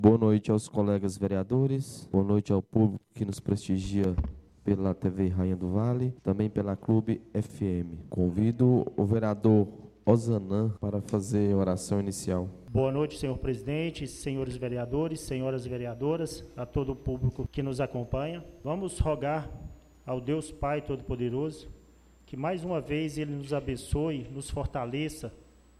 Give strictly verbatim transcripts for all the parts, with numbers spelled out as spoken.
Boa noite aos colegas vereadores, boa noite ao público que nos prestigia pela T V Rainha do Vale, também pela Clube F M. Convido o vereador Ozanam para fazer a oração inicial. Boa noite, senhor presidente, senhores vereadores, senhoras vereadoras, a todo o público que nos acompanha. Vamos rogar ao Deus Pai Todo-Poderoso que mais uma vez Ele nos abençoe, nos fortaleça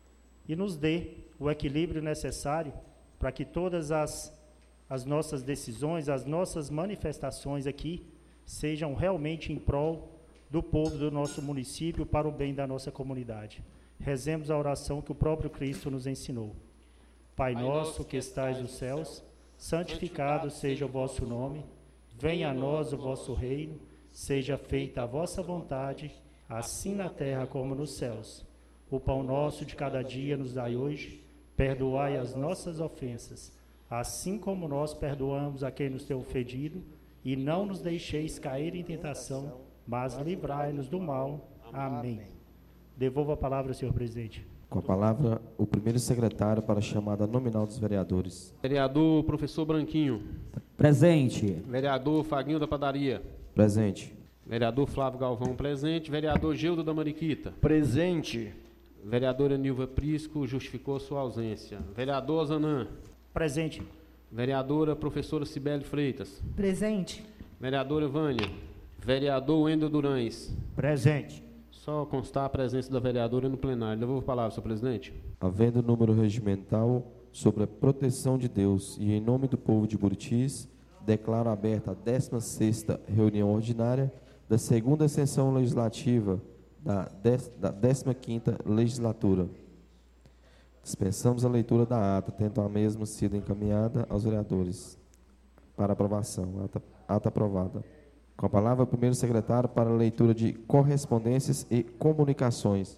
e nos dê o equilíbrio necessário para que todas as, as nossas decisões, as nossas manifestações aqui sejam realmente em prol do povo do nosso município, para o bem da nossa comunidade. Rezemos a oração que o próprio Cristo nos ensinou. Pai nosso que estais nos céus, santificado seja o vosso nome, venha a nós o vosso reino, seja feita a vossa vontade, assim na terra como nos céus. O pão nosso de cada dia nos dai hoje, perdoai as nossas ofensas, assim como nós perdoamos a quem nos tem ofendido, e não nos deixeis cair em tentação, mas livrai-nos do mal. Amém. Devolvo a palavra, senhor presidente. Com a palavra, o primeiro secretário para a chamada nominal dos vereadores. Vereador Professor Branquinho. Presente. Vereador Faguinho da Padaria. Presente. Vereador Flávio Galvão, presente. Vereador Gildo da Mariquita. Presente. Vereadora Nilva Prisco justificou sua ausência. Vereador Ozanam. Presente. Vereadora Professora Cibele Freitas. Presente. Vereadora Vânia. Vereador Wendel Durães. Presente. Só constar a presença da vereadora no plenário. Devolvo a palavra, senhor presidente. Havendo número regimental sobre a proteção de Deus e em nome do povo de Buritis, declaro aberta a décima sexta reunião ordinária da segunda sessão legislativa da, dez, da décima quinta legislatura. Dispensamos a leitura da ata, tendo a mesma sido encaminhada aos vereadores para aprovação. Ata, ata aprovada. Com a palavra, o primeiro secretário para a leitura de correspondências e comunicações.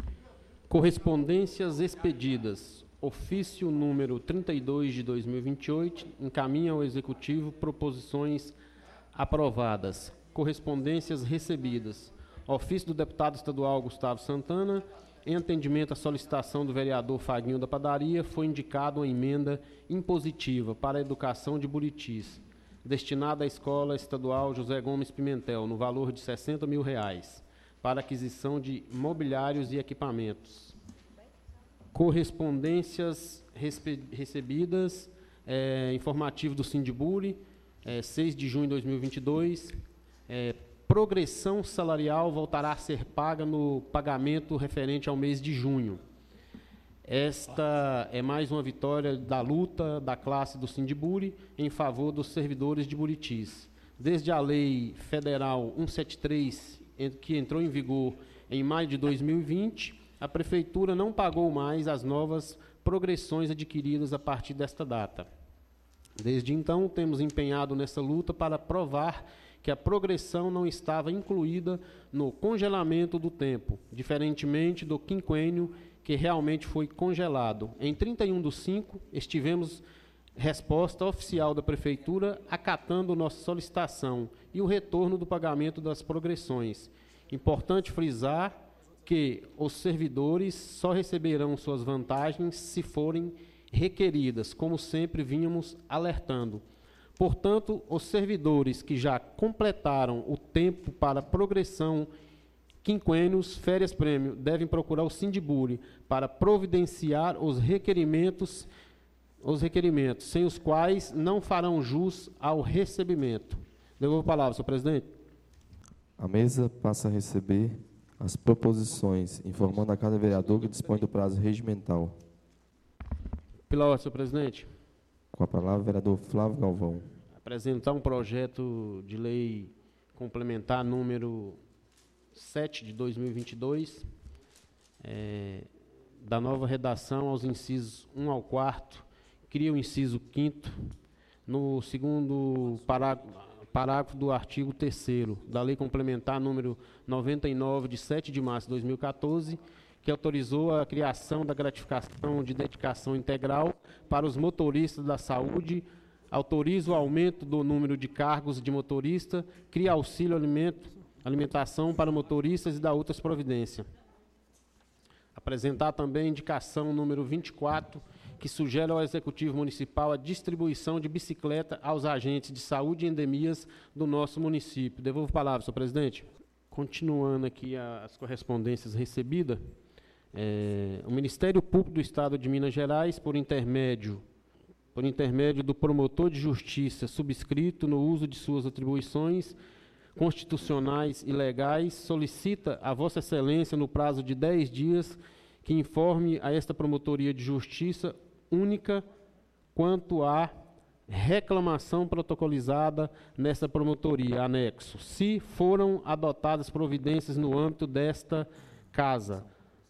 Correspondências expedidas. Ofício número trinta e dois de dois mil e vinte e oito encaminha ao Executivo proposições aprovadas. Correspondências recebidas. Ofício do deputado estadual Gustavo Santana, em atendimento à solicitação do vereador Faguinho da Padaria, foi indicada uma emenda impositiva para a educação de Buritis, destinada à Escola Estadual José Gomes Pimentel, no valor de sessenta mil reais, para aquisição de mobiliários e equipamentos. Correspondências recebidas, é, informativo do Sindiburi, é, seis de junho de dois mil e vinte e dois, é, progressão salarial voltará a ser paga no pagamento referente ao mês de junho. Esta é mais uma vitória da luta da classe do Sindiburi em favor dos servidores de Buritis. Desde a Lei Federal cento e setenta e três, que entrou em vigor em maio de dois mil e vinte, a Prefeitura não pagou mais as novas progressões adquiridas a partir desta data. Desde então, temos empenhado nessa luta para provar que a progressão não estava incluída no congelamento do tempo, diferentemente do quinquênio, que realmente foi congelado. Em trinta e um do cinco, estivemos resposta oficial da Prefeitura acatando nossa solicitação e o retorno do pagamento das progressões. Importante frisar que os servidores só receberão suas vantagens se forem requeridas, como sempre vínhamos alertando. Portanto, os servidores que já completaram o tempo para progressão, quinquênios, férias prêmio, devem procurar o Sindiburi para providenciar os requerimentos, os requerimentos, sem os quais não farão jus ao recebimento. Devolvo a palavra, senhor presidente. A mesa passa a receber as proposições, informando a cada vereador que dispõe do prazo regimental. Pela ordem, senhor presidente. Com a palavra, o vereador Flávio Galvão. Apresentar um projeto de lei complementar número sete de dois mil e vinte e dois, é, da nova redação aos incisos um ao quarto, cria o inciso quinto, no segundo parágrafo, parágrafo do artigo terceiro da lei complementar número noventa e nove, de sete de março de dois mil e quatorze, que autorizou a criação da gratificação de dedicação integral para os motoristas da saúde, autoriza o aumento do número de cargos de motorista, cria auxílio alimento, alimentação para motoristas e dá outras providências. Apresentar também a indicação número vinte e quatro, que sugere ao Executivo Municipal a distribuição de bicicleta aos agentes de saúde e endemias do nosso município. Devolvo a palavra, senhor presidente. Continuando aqui as correspondências recebidas, é, o Ministério Público do Estado de Minas Gerais, por intermédio, por intermédio do promotor de justiça subscrito no uso de suas atribuições constitucionais e legais, solicita a Vossa Excelência, no prazo de dez dias, que informe a esta Promotoria de Justiça única quanto à reclamação protocolizada nesta promotoria, anexo, se foram adotadas providências no âmbito desta casa,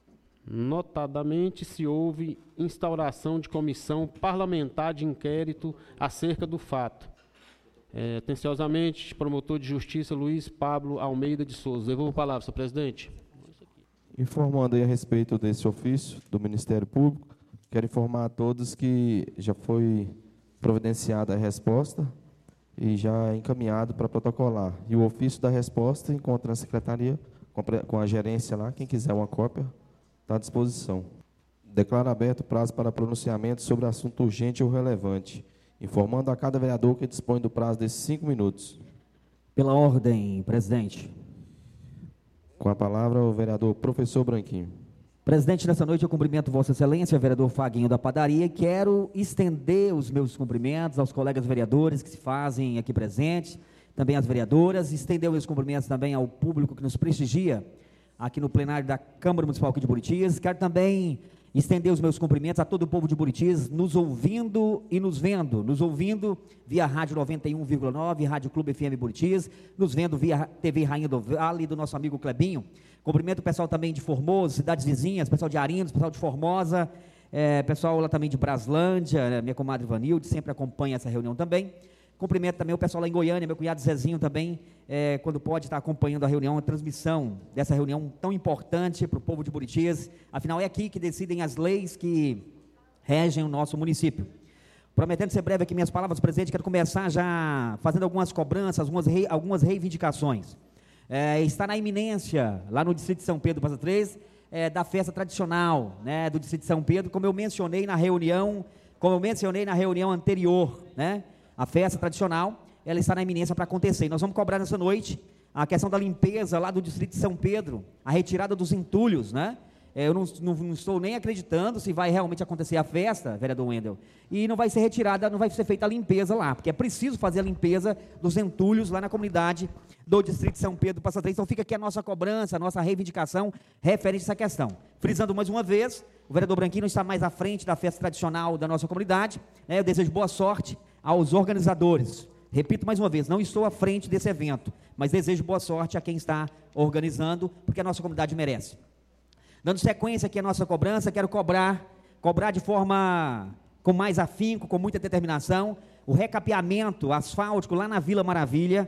notadamente se houve instauração de comissão parlamentar de inquérito acerca do fato. É, atenciosamente, promotor de justiça Luiz Pablo Almeida de Souza. Devolvo a palavra, senhor presidente. Informando aí a respeito desse ofício do Ministério Público, quero informar a todos que já foi providenciada a resposta e já encaminhado para protocolar. E o ofício da resposta encontra na secretaria, com a gerência lá, quem quiser uma cópia, está à disposição. Declaro aberto o prazo para pronunciamento sobre assunto urgente ou relevante, informando a cada vereador que dispõe do prazo desses cinco minutos. Pela ordem, presidente. Com a palavra, o vereador professor Branquinho. Presidente, nessa noite eu cumprimento Vossa Excelência, vereador Faguinho da Padaria, e quero estender os meus cumprimentos aos colegas vereadores que se fazem aqui presentes, também às vereadoras, estender os meus cumprimentos também ao público que nos prestigia aqui no plenário da Câmara Municipal aqui de Buritis. Quero também estender os meus cumprimentos a todo o povo de Buritis, nos ouvindo e nos vendo, nos ouvindo via Rádio noventa e um vírgula nove, Rádio Clube F M Buritis, nos vendo via T V Rainha do Vale, do nosso amigo Clebinho. Cumprimento o pessoal também de Formoso, cidades vizinhas, pessoal de Arinos, pessoal de Formosa, é, pessoal lá também de Braslândia, né, minha comadre Vanilde, sempre acompanha essa reunião também. Cumprimento também o pessoal lá em Goiânia, meu cunhado Zezinho também, é, quando pode estar acompanhando a reunião, a transmissão dessa reunião tão importante para o povo de Buritis. Afinal, é aqui que decidem as leis que regem o nosso município. Prometendo ser breve aqui minhas palavras, presidente, quero começar já fazendo algumas cobranças, algumas, rei, algumas reivindicações. É, está na iminência, lá no distrito de São Pedro, Passa Três, é, da festa tradicional, né, do distrito de São Pedro, como eu mencionei na reunião, como eu mencionei na reunião anterior, né, a festa tradicional, ela está na iminência para acontecer. E nós vamos cobrar nessa noite a questão da limpeza lá do distrito de São Pedro, a retirada dos entulhos, né? É, eu não, não, não estou nem acreditando se vai realmente acontecer a festa, vereador Wendel, e não vai ser retirada, não vai ser feita a limpeza lá, porque é preciso fazer a limpeza dos entulhos lá na comunidade do distrito de São Pedro, Passa Três. Então fica aqui a nossa cobrança, a nossa reivindicação referente a essa questão. Frisando mais uma vez, o vereador Branquinho está mais à frente da festa tradicional da nossa comunidade, né? Eu desejo boa sorte aos organizadores. Repito mais uma vez, não estou à frente desse evento, mas desejo boa sorte a quem está organizando, porque a nossa comunidade merece. Dando sequência aqui à nossa cobrança, quero cobrar, cobrar de forma com mais afinco, com muita determinação, o recapeamento asfáltico lá na Vila Maravilha.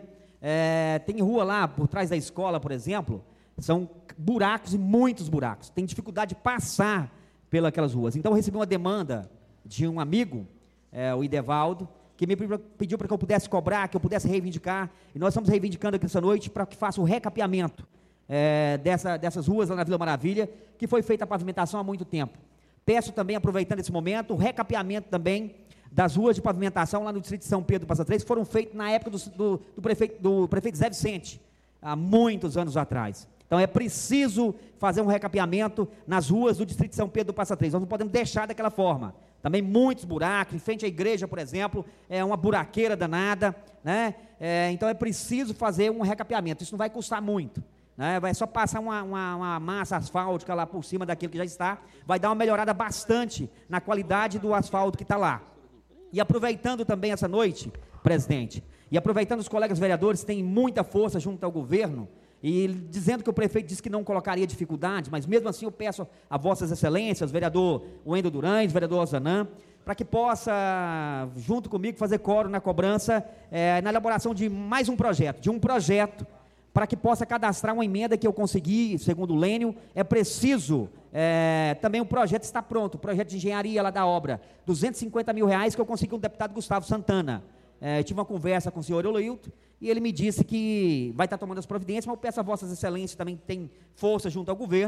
É, tem rua lá por trás da escola, por exemplo, são buracos e muitos buracos, tem dificuldade de passar pelas ruas. Então eu recebi uma demanda de um amigo, é, o Idevaldo, que me pediu para que eu pudesse cobrar, que eu pudesse reivindicar, e nós estamos reivindicando aqui essa noite para que faça o recapeamento é, dessa, dessas ruas lá na Vila Maravilha, que foi feita a pavimentação há muito tempo. Peço também, aproveitando esse momento, o recapeamento também das ruas de pavimentação lá no distrito de São Pedro, Passa Três, que foram feitas na época do, do, do, prefeito, do prefeito Zé Vicente, há muitos anos atrás. Então é preciso fazer um recapeamento nas ruas do distrito de São Pedro do Passa Três. Nós não podemos deixar daquela forma. Também muitos buracos, em frente à igreja, por exemplo, é uma buraqueira danada, né? É, então é preciso fazer um recapeamento. Isso não vai custar muito, né? Vai só passar uma, uma, uma massa asfáltica lá por cima daquilo que já está, vai dar uma melhorada bastante na qualidade do asfalto que está lá. E aproveitando também essa noite, presidente, e aproveitando os colegas vereadores que têm muita força junto ao governo, e dizendo que o prefeito disse que não colocaria dificuldade, mas mesmo assim eu peço a vossas excelências, vereador Wendel Durães, vereador Ozanam, para que possa, junto comigo, fazer coro na cobrança, é, na elaboração de mais um projeto, de um projeto, para que possa cadastrar uma emenda que eu consegui, segundo o Lênio. É preciso, é, também o projeto está pronto, o projeto de engenharia lá da obra, duzentos e cinquenta mil reais que eu consegui com o deputado Gustavo Santana. É, tive uma conversa com o senhor Eloilton, e ele me disse que vai estar tomando as providências, mas eu peço a vossas excelências, também que tem força junto ao governo,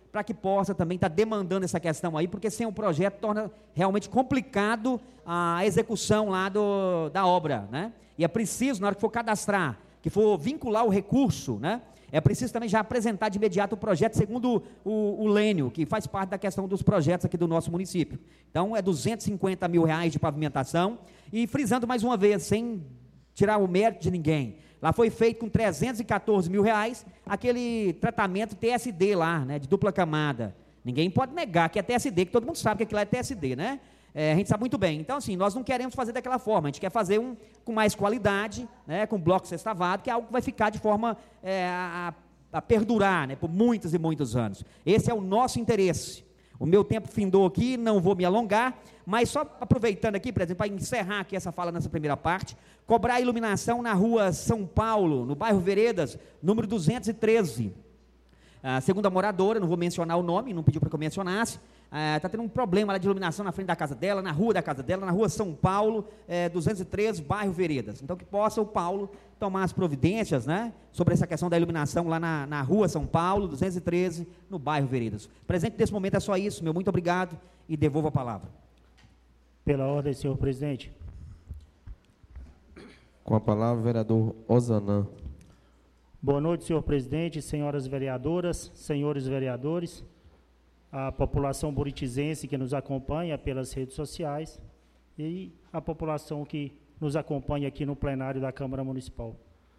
para que possa também estar tá demandando essa questão aí, porque sem o projeto torna realmente complicado a execução lá do, da obra, né? E é preciso, na hora que for cadastrar, que for vincular o recurso, né? É preciso também já apresentar de imediato o projeto segundo o, o Lênio, que faz parte da questão dos projetos aqui do nosso município. Então, é duzentos e cinquenta mil reais de pavimentação, e frisando mais uma vez, sem tirar o mérito de ninguém, lá foi feito com trezentos e quatorze mil reais, aquele tratamento T S D lá, né, de dupla camada. Ninguém pode negar que é T S D, que todo mundo sabe que aquilo é T S D, né? É, a gente sabe muito bem. Então, assim, nós não queremos fazer daquela forma, a gente quer fazer um com mais qualidade, né, com bloco sextavado, que é algo que vai ficar de forma é, a, a perdurar, né, por muitos e muitos anos. Esse é o nosso interesse. O meu tempo findou aqui, não vou me alongar, mas só aproveitando aqui, por exemplo, para encerrar aqui essa fala nessa primeira parte, cobrar a iluminação na rua São Paulo, no bairro Veredas, número duzentos e treze. A segunda moradora, não vou mencionar o nome, não pediu para que eu mencionasse, está ah, tendo um problema lá de iluminação na frente da casa dela, na rua da casa dela, na rua São Paulo, eh, duzentos e treze, bairro Veredas. Então, que possa o Paulo tomar as providências, né, sobre essa questão da iluminação lá na, na rua São Paulo, duzentos e treze, no bairro Veredas. Presente desse momento é só isso, meu muito obrigado e devolvo a palavra. Pela ordem, senhor presidente. Com a palavra, o vereador Ozanam. Boa noite, senhor presidente, senhoras vereadoras, senhores vereadores, a população buritizense que nos acompanha pelas redes sociais e a população que nos acompanha aqui no plenário da Câmara Municipal.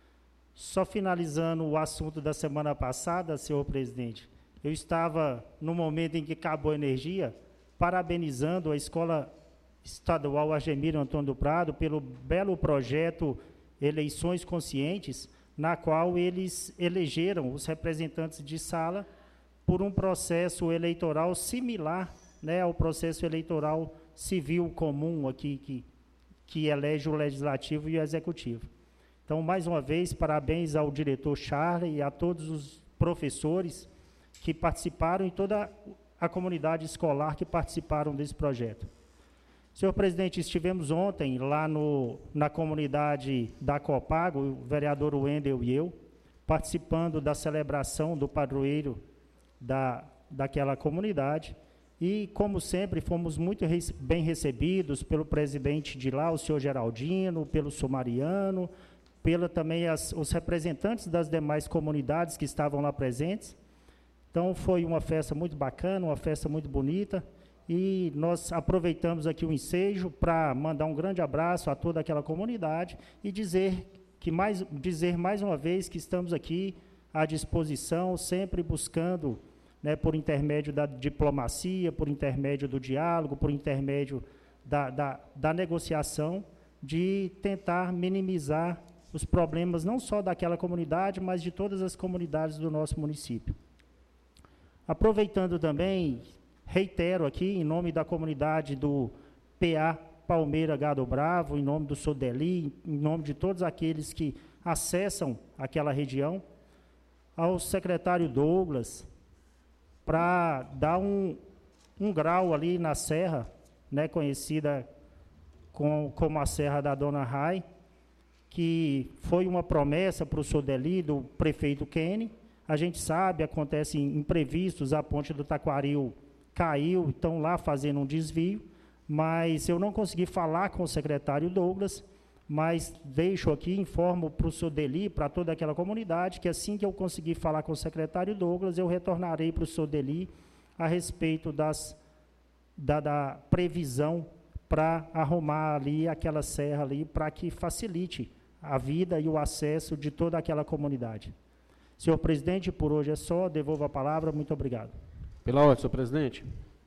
Só finalizando o assunto da semana passada, senhor presidente, eu estava, no momento em que acabou a energia, parabenizando a Escola Estadual Argemiro Antônio do Prado pelo belo projeto Eleições Conscientes, na qual eles elegeram os representantes de sala por um processo eleitoral similar, né, ao processo eleitoral civil comum aqui, que, que elege o Legislativo e o Executivo. Então, mais uma vez, parabéns ao diretor Charlie e a todos os professores que participaram e toda a comunidade escolar que participaram desse projeto. Senhor presidente, estivemos ontem lá no, na comunidade da Copago, o vereador Wendel e eu, participando da celebração do padroeiro da, daquela comunidade, e, como sempre, fomos muito rece- bem recebidos pelo presidente de lá, o senhor Geraldino, pelo Sumariano, pela também as, os representantes das demais comunidades que estavam lá presentes. Então, foi uma festa muito bacana, uma festa muito bonita, e nós aproveitamos aqui o ensejo para mandar um grande abraço a toda aquela comunidade e dizer, que mais, dizer mais uma vez que estamos aqui à disposição, sempre buscando, né, por intermédio da diplomacia, por intermédio do diálogo, por intermédio da, da, da negociação, de tentar minimizar os problemas não só daquela comunidade, mas de todas as comunidades do nosso município. Aproveitando também, reitero aqui, em nome da comunidade do P A Palmeira Gado Bravo, em nome do Sodeli, em nome de todos aqueles que acessam aquela região, ao secretário Douglas, para dar um, um grau ali na serra, né, conhecida com, como a Serra da Dona Rai, que foi uma promessa para o Sodeli, do prefeito Kenny. A gente sabe, acontecem imprevistos, a ponte do Taquaril caiu, estão lá fazendo um desvio, mas eu não consegui falar com o secretário Douglas, mas deixo aqui, informo para o Sodeli, para toda aquela comunidade, que assim que eu conseguir falar com o secretário Douglas, eu retornarei para o Sodeli a respeito das, da, da previsão para arrumar ali aquela serra ali, para que facilite a vida e o acesso de toda aquela comunidade. Senhor presidente, por hoje é só, devolvo a palavra, muito obrigado. Pela ordem, senhor presidente.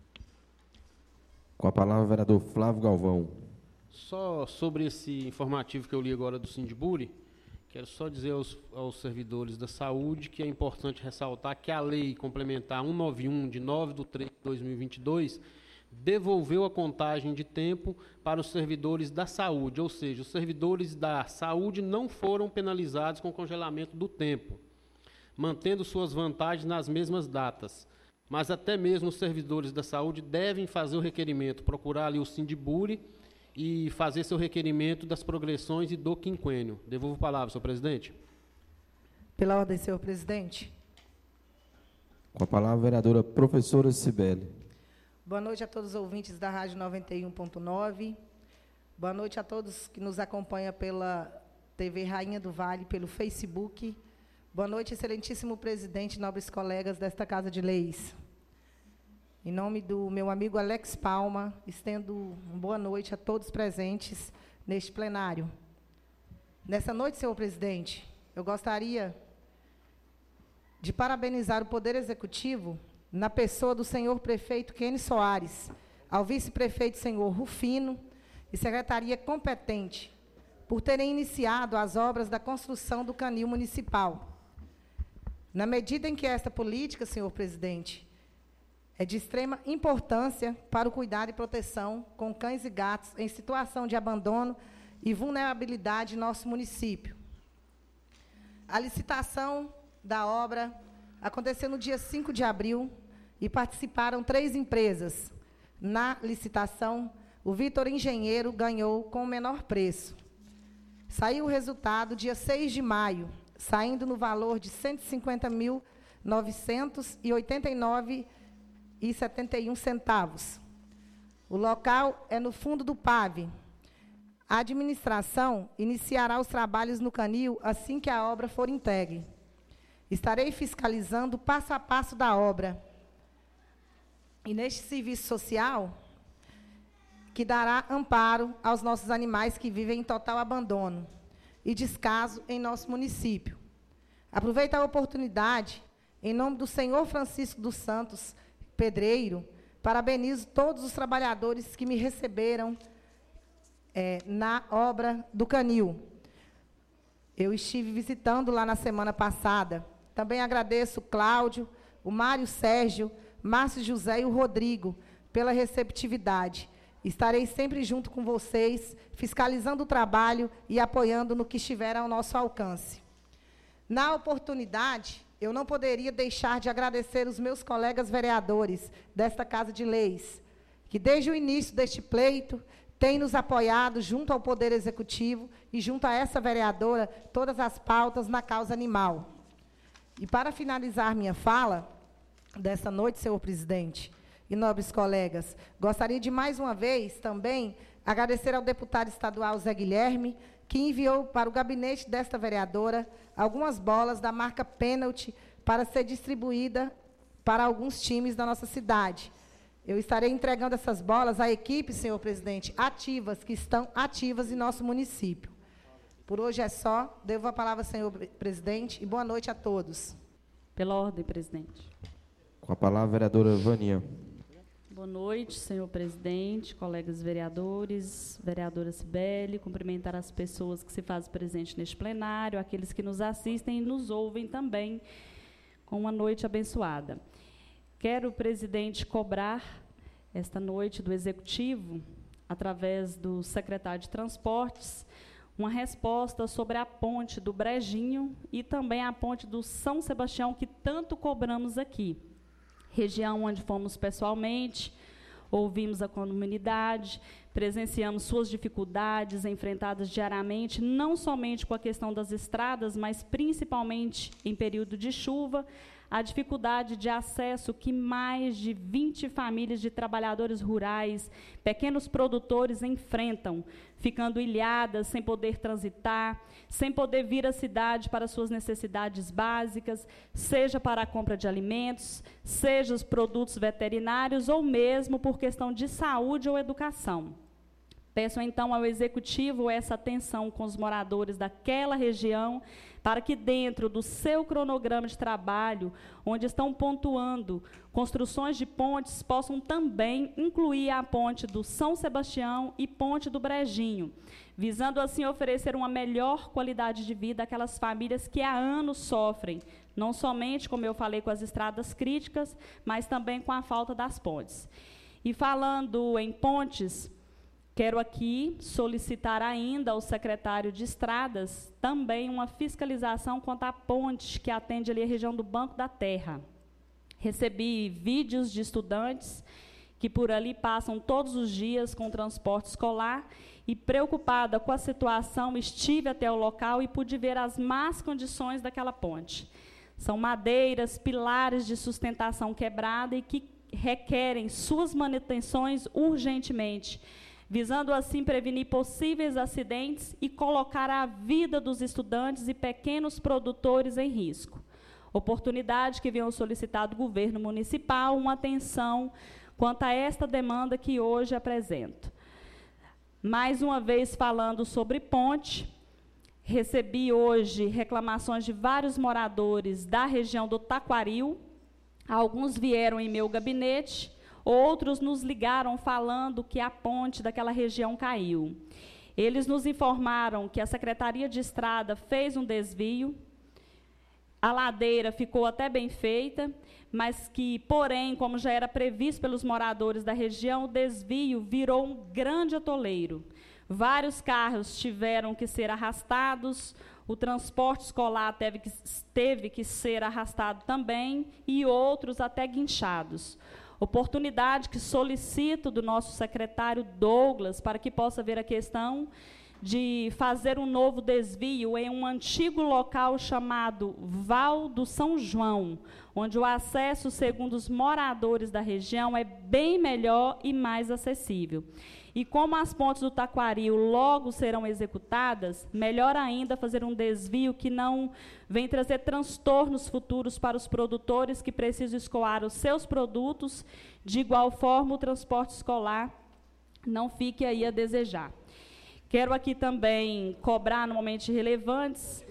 Com a palavra, o vereador Flávio Galvão. Só sobre esse informativo que eu li agora do Sindiburi, quero só dizer aos, aos servidores da saúde que é importante ressaltar que a lei complementar cento e noventa e um, de nove de três de dois mil e vinte e dois, devolveu a contagem de tempo para os servidores da saúde, ou seja, os servidores da saúde não foram penalizados com congelamento do tempo, mantendo suas vantagens nas mesmas datas. Mas até mesmo os servidores da saúde devem fazer o requerimento, procurar ali o Sindiburi e fazer seu requerimento das progressões e do quinquênio. Devolvo a palavra, senhor presidente. Pela ordem, senhor presidente. Com a palavra, a vereadora professora Cibele. Boa noite a todos os ouvintes da Rádio noventa e um ponto nove. Boa noite a todos que nos acompanham pela T V Rainha do Vale, pelo Facebook. Boa noite, excelentíssimo presidente, nobres colegas desta Casa de Leis. Em nome do meu amigo Alex Palma, estendo uma boa noite a todos presentes neste plenário. Nessa noite, senhor presidente, eu gostaria de parabenizar o Poder Executivo na pessoa do senhor prefeito Kenny Soares, ao vice-prefeito senhor Rufino e secretaria competente por terem iniciado as obras da construção do canil municipal. Na medida em que esta política, senhor presidente, é de extrema importância para o cuidado e proteção com cães e gatos em situação de abandono e vulnerabilidade em nosso município. A licitação da obra aconteceu no dia cinco de abril e participaram três empresas. Na licitação, o Vitor Engenheiro ganhou com o menor preço. Saiu o resultado dia seis de maio, saindo no valor de cento e cinquenta mil novecentos e oitenta e nove reais e setenta e um centavos. O local é no fundo do P A V. A administração iniciará os trabalhos no canil assim que a obra for entregue. Estarei fiscalizando passo a passo da obra. E neste serviço social, que dará amparo aos nossos animais que vivem em total abandono e descaso em nosso município. Aproveito a oportunidade, em nome do senhor Francisco dos Santos, pedreiro, parabenizo todos os trabalhadores que me receberam é, na obra do canil. Eu estive visitando lá na semana passada. Também agradeço o Cláudio, o Mário Sérgio, Márcio José e o Rodrigo pela receptividade. Estarei sempre junto com vocês, fiscalizando o trabalho e apoiando no que estiver ao nosso alcance. Na oportunidade, eu não poderia deixar de agradecer os meus colegas vereadores desta Casa de Leis, que desde o início deste pleito têm nos apoiado junto ao Poder Executivo e junto a essa vereadora todas as pautas na causa animal. E para finalizar minha fala desta noite, senhor presidente e nobres colegas, gostaria de mais uma vez também agradecer ao deputado estadual Zé Guilherme, que enviou para o gabinete desta vereadora algumas bolas da marca Pênalti para ser distribuída para alguns times da nossa cidade. Eu estarei entregando essas bolas à equipe, senhor presidente, ativas, que estão ativas em nosso município. Por hoje é só. Devo a palavra, senhor presidente, e boa noite a todos. Pela ordem, presidente. Com a palavra, a vereadora Vânia. Boa noite, senhor presidente, colegas vereadores, vereadora Cibele, cumprimentar as pessoas que se fazem presente neste plenário, aqueles que nos assistem e nos ouvem também, com uma noite abençoada. Quero, presidente, cobrar esta noite do Executivo, através do secretário de Transportes, uma resposta sobre a ponte do Brejinho e também a ponte do São Sebastião, que tanto cobramos aqui. Região onde fomos pessoalmente, ouvimos a comunidade, presenciamos suas dificuldades enfrentadas diariamente, não somente com a questão das estradas, mas principalmente em período de chuva, a dificuldade de acesso que mais de vinte famílias de trabalhadores rurais, pequenos produtores enfrentam, ficando ilhadas, sem poder transitar, sem poder vir à cidade para suas necessidades básicas, seja para a compra de alimentos, seja os produtos veterinários ou mesmo por questão de saúde ou educação. Peço, então, ao Executivo essa atenção com os moradores daquela região, para que dentro do seu cronograma de trabalho, onde estão pontuando construções de pontes, possam também incluir a ponte do São Sebastião e ponte do Brejinho, visando assim oferecer uma melhor qualidade de vida àquelas famílias que há anos sofrem, não somente, como eu falei, com as estradas críticas, mas também com a falta das pontes. E falando em pontes, quero aqui solicitar ainda ao secretário de Estradas também uma fiscalização quanto à ponte que atende ali a região do Banco da Terra. Recebi vídeos de estudantes que por ali passam todos os dias com transporte escolar e, preocupada com a situação, estive até o local e pude ver as más condições daquela ponte. São madeiras, pilares de sustentação quebrada e que requerem suas manutenções urgentemente, visando assim prevenir possíveis acidentes e colocar a vida dos estudantes e pequenos produtores em risco. Oportunidade que venho solicitar do governo municipal uma atenção quanto a esta demanda que hoje apresento. Mais uma vez falando sobre ponte, recebi hoje reclamações de vários moradores da região do Taquaril. Alguns vieram em meu gabinete, outros nos ligaram falando que a ponte daquela região caiu. Eles nos informaram que a Secretaria de Estrada fez um desvio, a ladeira ficou até bem feita, mas que, porém, como já era previsto pelos moradores da região, o desvio virou um grande atoleiro. Vários carros tiveram que ser arrastados, o transporte escolar teve que, teve que ser arrastado também, e outros até guinchados. Oportunidade que solicito do nosso secretário Douglas para que possa ver a questão de fazer um novo desvio em um antigo local chamado Val do São João, onde o acesso, segundo os moradores da região, é bem melhor e mais acessível. E como as pontes do Taquaril logo serão executadas, melhor ainda fazer um desvio que não vem trazer transtornos futuros para os produtores que precisam escoar os seus produtos. De igual forma, o transporte escolar não fique aí a desejar. Quero aqui também cobrar, no momento relevantes,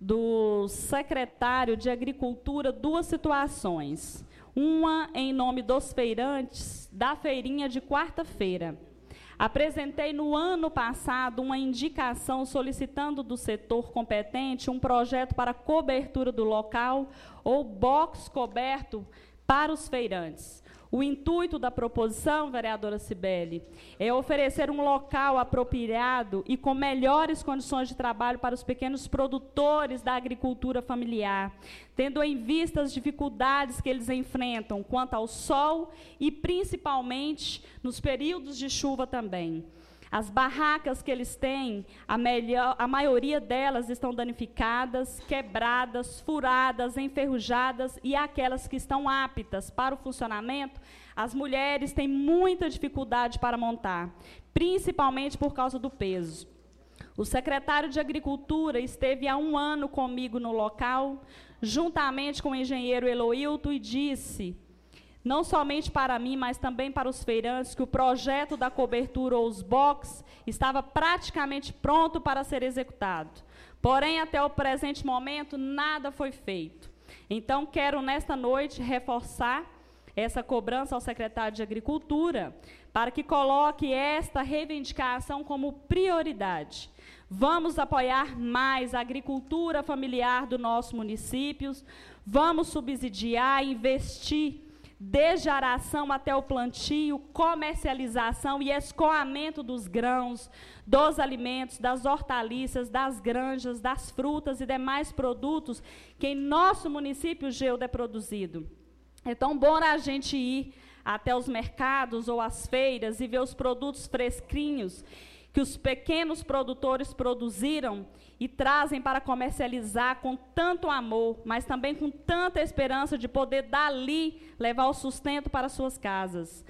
do secretário de Agricultura duas situações. Uma em nome dos feirantes da feirinha de quarta-feira. Apresentei no ano passado uma indicação solicitando do setor competente um projeto para cobertura do local ou box coberto para os feirantes. O intuito da proposição, vereadora Cibele, é oferecer um local apropriado e com melhores condições de trabalho para os pequenos produtores da agricultura familiar, tendo em vista as dificuldades que eles enfrentam quanto ao sol e, principalmente, nos períodos de chuva também. As barracas que eles têm, a, melhor, a maioria delas estão danificadas, quebradas, furadas, enferrujadas, e aquelas que estão aptas para o funcionamento, as mulheres têm muita dificuldade para montar, principalmente por causa do peso. O secretário de Agricultura esteve há um ano comigo no local, juntamente com o engenheiro Eloilton, e disse, não somente para mim, mas também para os feirantes, que o projeto da cobertura ou os box estava praticamente pronto para ser executado. Porém, até o presente momento, nada foi feito. Então, quero, nesta noite, reforçar essa cobrança ao secretário de Agricultura, para que coloque esta reivindicação como prioridade. Vamos apoiar mais a agricultura familiar do nosso município, vamos subsidiar, investir, desde a aração até o plantio, comercialização e escoamento dos grãos, dos alimentos, das hortaliças, das granjas, das frutas e demais produtos que em nosso município, Geuda, é produzido. É tão bom a gente ir até os mercados ou as feiras e ver os produtos fresquinhos que os pequenos produtores produziram e trazem para comercializar com tanto amor, mas também com tanta esperança de poder dali levar o sustento para suas casas.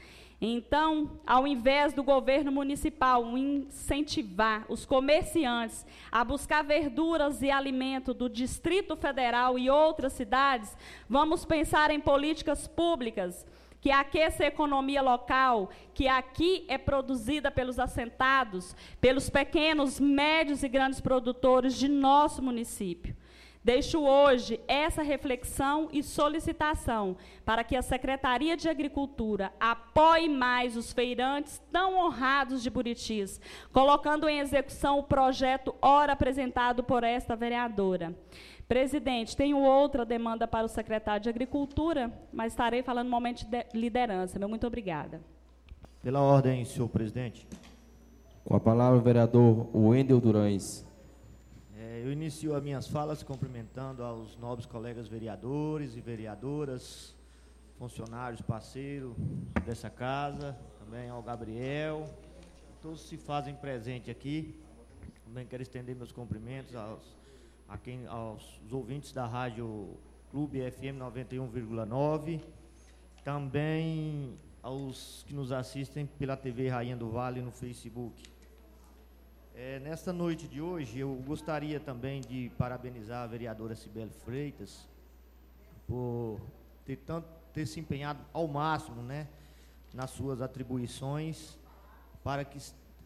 Então, ao invés do governo municipal incentivar os comerciantes a buscar verduras e alimento do Distrito Federal e outras cidades, vamos pensar em políticas públicas que aqueça a economia local, que aqui é produzida pelos assentados, pelos pequenos, médios e grandes produtores de nosso município. Deixo hoje essa reflexão e solicitação para que a Secretaria de Agricultura apoie mais os feirantes tão honrados de Buritis, colocando em execução o projeto ora apresentado por esta vereadora. Presidente, tenho outra demanda para o secretário de Agricultura, mas estarei falando no momento de liderança. Meu muito obrigada. Pela ordem, senhor presidente. Com a palavra, o vereador Wendel Durães. É, eu inicio as minhas falas cumprimentando aos nobres colegas vereadores e vereadoras, funcionários, parceiros dessa casa, também ao Gabriel, todos se fazem presente aqui. Também quero estender meus cumprimentos aos, a quem, aos ouvintes da Rádio Clube F M noventa e um vírgula nove, também aos que nos assistem pela T V Rainha do Vale no Facebook. É, nesta noite de hoje, eu gostaria também de parabenizar a vereadora Cibele Freitas por ter, tanto, ter se empenhado ao máximo, né, nas suas atribuições, para que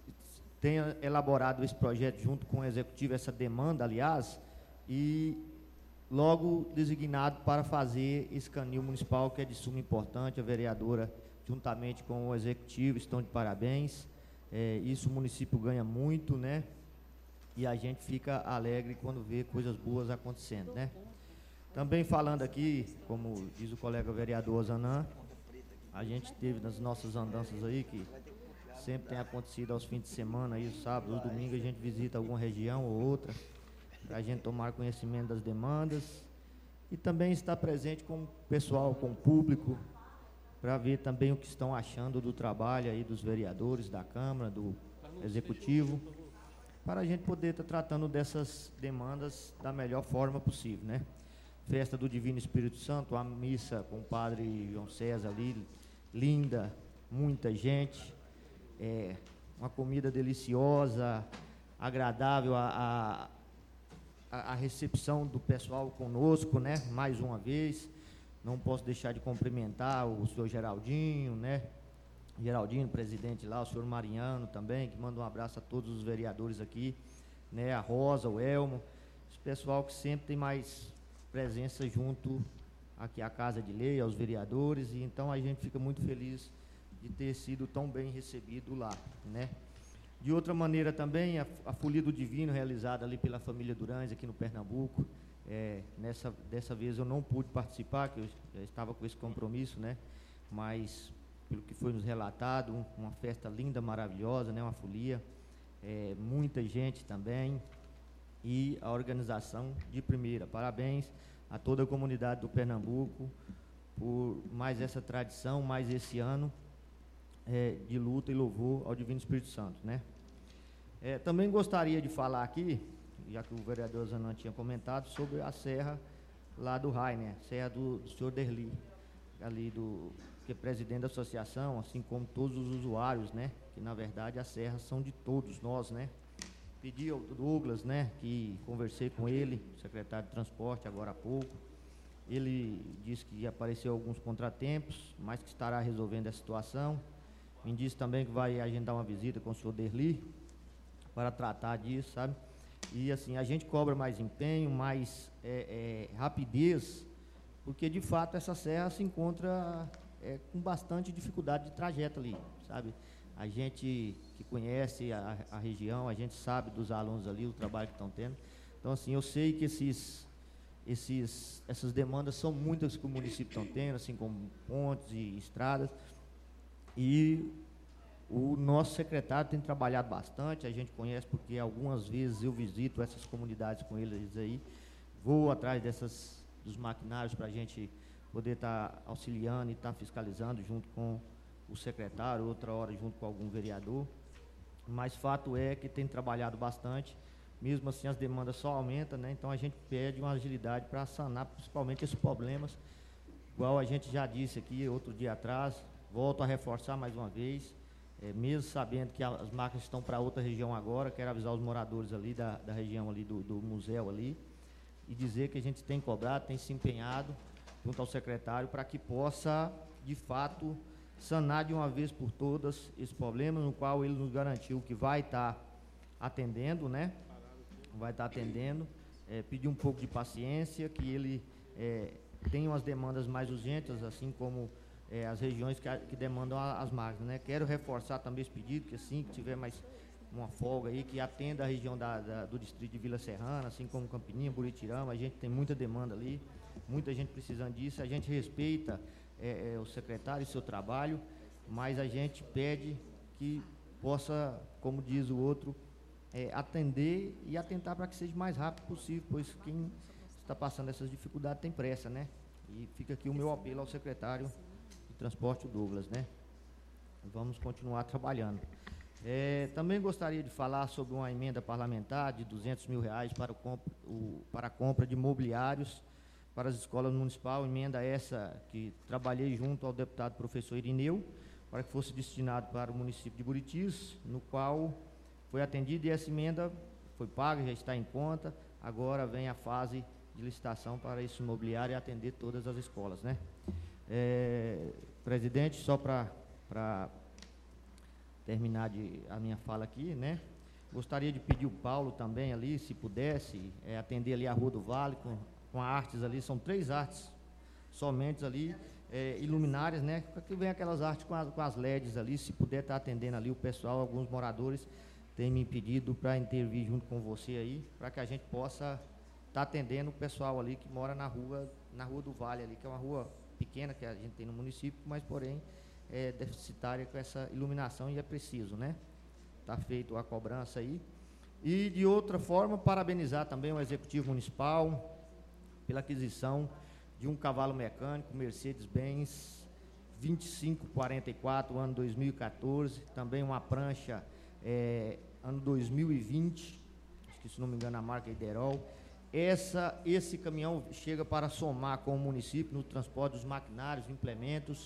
tenha elaborado esse projeto junto com o Executivo, essa demanda, aliás, e logo designado para fazer esse canil municipal, que é de suma importância. A vereadora, juntamente com o Executivo, estão de parabéns. É, isso o município ganha muito, né? E a gente fica alegre quando vê coisas boas acontecendo, né? Também falando aqui, como diz o colega vereador Zanã, a gente teve nas nossas andanças aí, que sempre tem acontecido aos fins de semana, aí, sábado, domingo, a gente visita alguma região ou outra, para a gente tomar conhecimento das demandas e também estar presente com o pessoal, com o público, para ver também o que estão achando do trabalho aí dos vereadores, da Câmara, do Executivo, para a gente poder estar tratando dessas demandas da melhor forma possível, né? Festa do Divino Espírito Santo, a missa com o padre João César ali, linda, muita gente, é, uma comida deliciosa, agradável, a, a, a recepção do pessoal conosco, né? Mais uma vez. Não posso deixar de cumprimentar o senhor Geraldinho, né? Geraldinho, presidente lá, o senhor Mariano também, que manda um abraço a todos os vereadores aqui, né? A Rosa, o Elmo, esse pessoal que sempre tem mais presença junto aqui à Casa de Lei, aos vereadores, e então a gente fica muito feliz de ter sido tão bem recebido lá, né? De outra maneira também, a, a Folia do Divino, realizada ali pela família Durães, aqui no Pernambuco. É, nessa, dessa vez eu não pude participar, que eu já estava com esse compromisso, né? Mas, pelo que foi nos relatado, um, uma festa linda, maravilhosa, né? Uma folia, é, muita gente também, e a organização de primeira. Parabéns a toda a comunidade do Pernambuco por mais essa tradição, mais esse ano é, de luta e louvor ao Divino Espírito Santo, né? É, também gostaria de falar aqui, já que o vereador Zanã tinha comentado, sobre a serra lá do Rainer, serra do, do senhor Derli, ali do, que é presidente da associação, assim como todos os usuários, né, que na verdade as serras são de todos nós, né. Pedi ao Douglas, né, que conversei com ele, secretário de transporte, agora há pouco, ele disse que apareceu alguns contratempos, mas que estará resolvendo a situação. Me disse também que vai agendar uma visita com o senhor Derli para tratar disso, sabe. E assim, a gente cobra mais empenho, mais é, é, rapidez, porque de fato essa serra se encontra é, com bastante dificuldade de trajeto ali, sabe? A gente que conhece a, a região, a gente sabe dos alunos ali, o trabalho que estão tendo. Então assim, eu sei que esses, esses, essas demandas são muitas que o município está tendo, assim como pontes e estradas, e o nosso secretário tem trabalhado bastante, a gente conhece porque algumas vezes eu visito essas comunidades com eles aí, vou atrás dessas, dos maquinários para a gente poder estar tá auxiliando e estar tá fiscalizando junto com o secretário, outra hora junto com algum vereador, mas fato é que tem trabalhado bastante, mesmo assim as demandas só aumentam, né? Então a gente pede uma agilidade para sanar principalmente esses problemas, igual a gente já disse aqui outro dia atrás, volto a reforçar mais uma vez. É, mesmo sabendo que as máquinas estão para outra região agora, quero avisar os moradores ali da, da região ali do, do museu ali, e dizer que a gente tem cobrado, tem se empenhado junto ao secretário para que possa, de fato, sanar de uma vez por todas esse problema, no qual ele nos garantiu que vai estar tá atendendo, né? Vai estar tá atendendo, é, pedir um pouco de paciência, que ele é, tenha umas demandas mais urgentes, assim como É, as regiões que, a, que demandam a, as máquinas, né? Quero reforçar também esse pedido, que assim que tiver mais uma folga aí, que atenda a região da, da, do distrito de Vila Serrana, assim como Campininha, Buritirama, a gente tem muita demanda ali, muita gente precisando disso, a gente respeita é, é, o secretário e seu trabalho, mas a gente pede que possa, como diz o outro, é, atender e atentar para que seja o mais rápido possível, pois quem está passando essas dificuldades tem pressa, né? E fica aqui o meu apelo ao secretário Transporte, o Douglas, né? Vamos continuar trabalhando. É, também gostaria de falar sobre uma emenda parlamentar de duzentos mil reais para, o, o, para a compra de mobiliários para as escolas municipais, emenda essa que trabalhei junto ao deputado professor Irineu, para que fosse destinado para o município de Buritis, no qual foi atendido e essa emenda foi paga, já está em conta. Agora vem a fase de licitação para esse imobiliário e atender todas as escolas, né? É, presidente, só para para terminar de, a minha fala aqui, né? Gostaria de pedir o Paulo também ali, se pudesse, é, atender ali a Rua do Vale com, com artes ali, são três artes somente ali, é, iluminárias, né? Que vem aquelas artes com as, com as L E Ds ali, se puder estar atendendo ali o pessoal, alguns moradores têm me pedido para intervir junto com você aí, para que a gente possa estar atendendo o pessoal ali que mora na rua, na Rua do Vale ali, que é uma rua pequena que a gente tem no município, mas porém é deficitária com essa iluminação e é preciso, né? Está feito a cobrança aí. E, de outra forma, parabenizar também o Executivo Municipal pela aquisição de um cavalo mecânico Mercedes-Benz vinte e cinco quarenta e quatro, ano dois mil e quatorze. Também uma prancha, é, ano dois mil e vinte, acho que, se não me engano, a marca Iderol. Essa, esse caminhão chega para somar com o município no transporte dos maquinários, implementos,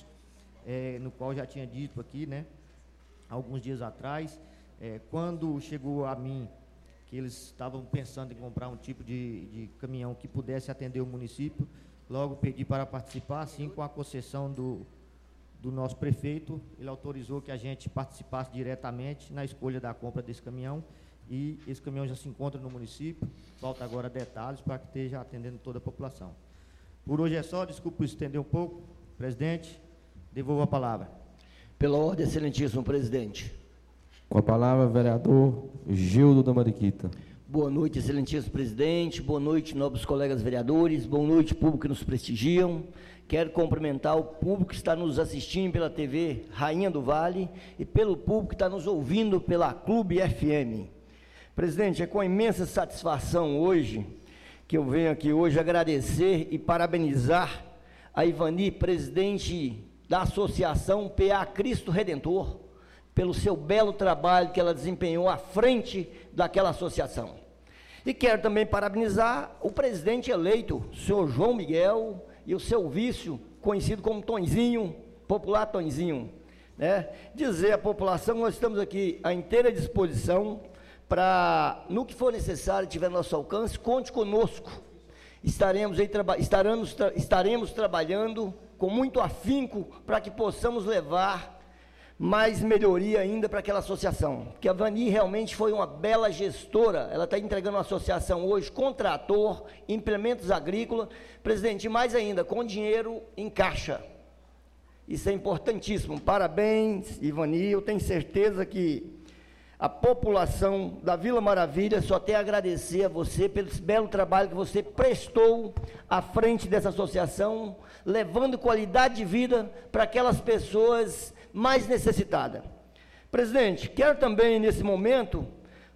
é, no qual já tinha dito aqui, né, alguns dias atrás. É, quando chegou a mim que eles estavam pensando em comprar um tipo de, de caminhão que pudesse atender o município, logo pedi para participar, assim, com a concessão do, do nosso prefeito. Ele autorizou que a gente participasse diretamente na escolha da compra desse caminhão, e esse caminhão já se encontra no município. Falta agora detalhes para que esteja atendendo toda a população. Por hoje é só, desculpa por estender um pouco, presidente, devolvo a palavra. Pela ordem, excelentíssimo presidente. Com a palavra, vereador Gildo da Mariquita. Boa noite, excelentíssimo presidente, boa noite, nobres colegas vereadores, boa noite, público que nos prestigiam. Quero cumprimentar o público que está nos assistindo pela T V Rainha do Vale e pelo público que está nos ouvindo pela Clube F M. Presidente, é com imensa satisfação hoje que eu venho aqui hoje agradecer e parabenizar a Ivani, presidente da Associação P A Cristo Redentor, pelo seu belo trabalho que ela desempenhou à frente daquela associação. E quero também parabenizar o presidente eleito, o senhor João Miguel, e o seu vice, conhecido como Tonzinho, popular Tonzinho, né? Dizer à população, nós estamos aqui à inteira disposição para, no que for necessário, tiver nosso alcance, conte conosco. Estaremos, aí, traba estaremos, tra estaremos trabalhando com muito afinco para que possamos levar mais melhoria ainda para aquela associação, porque a Vani realmente foi uma bela gestora. Ela está entregando uma associação hoje com trator, implementos agrícolas, presidente, mais ainda, com dinheiro em caixa. Isso é importantíssimo. Parabéns, Ivani. Eu tenho certeza que a população da Vila Maravilha só tem a agradecer a você pelo belo trabalho que você prestou à frente dessa associação, levando qualidade de vida para aquelas pessoas mais necessitada. Presidente, quero também, nesse momento,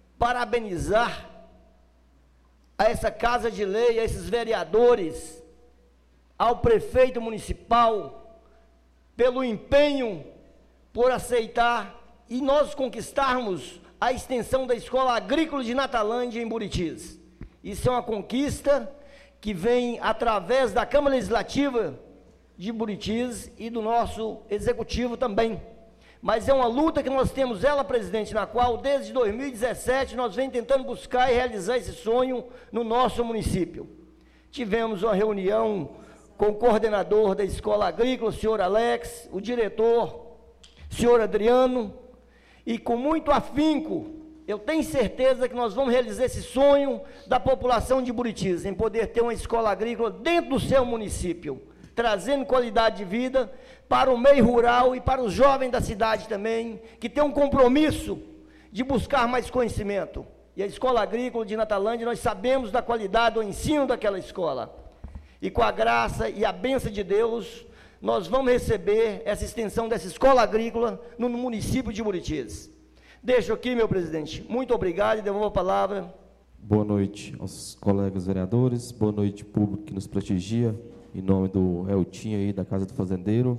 parabenizar a essa Casa de Lei, a esses vereadores, ao prefeito municipal, pelo empenho, por aceitar e nós conquistarmos a extensão da Escola Agrícola de Natalândia em Buritis. Isso é uma conquista que vem através da Câmara Legislativa de Buritis e do nosso executivo também, mas é uma luta que nós temos ela, presidente, na qual desde dois mil e dezessete nós vem tentando buscar e realizar esse sonho no nosso município. Tivemos uma reunião com o coordenador da Escola Agrícola, o senhor Alex, o diretor, o senhor Adriano, e com muito afinco, eu tenho certeza que nós vamos realizar esse sonho da população de Buritis, em poder ter uma escola agrícola dentro do seu município, trazendo qualidade de vida para o meio rural e para os jovens da cidade também, que tem um compromisso de buscar mais conhecimento. E a Escola Agrícola de Natalândia, nós sabemos da qualidade do ensino daquela escola. E com a graça e a bênção de Deus, nós vamos receber essa extensão dessa escola agrícola no município de Buritis. Deixo aqui, meu presidente. Muito obrigado e devolvo a palavra. Boa noite aos colegas vereadores, boa noite público que nos prestigia, em nome do Eltinho aí da Casa do Fazendeiro,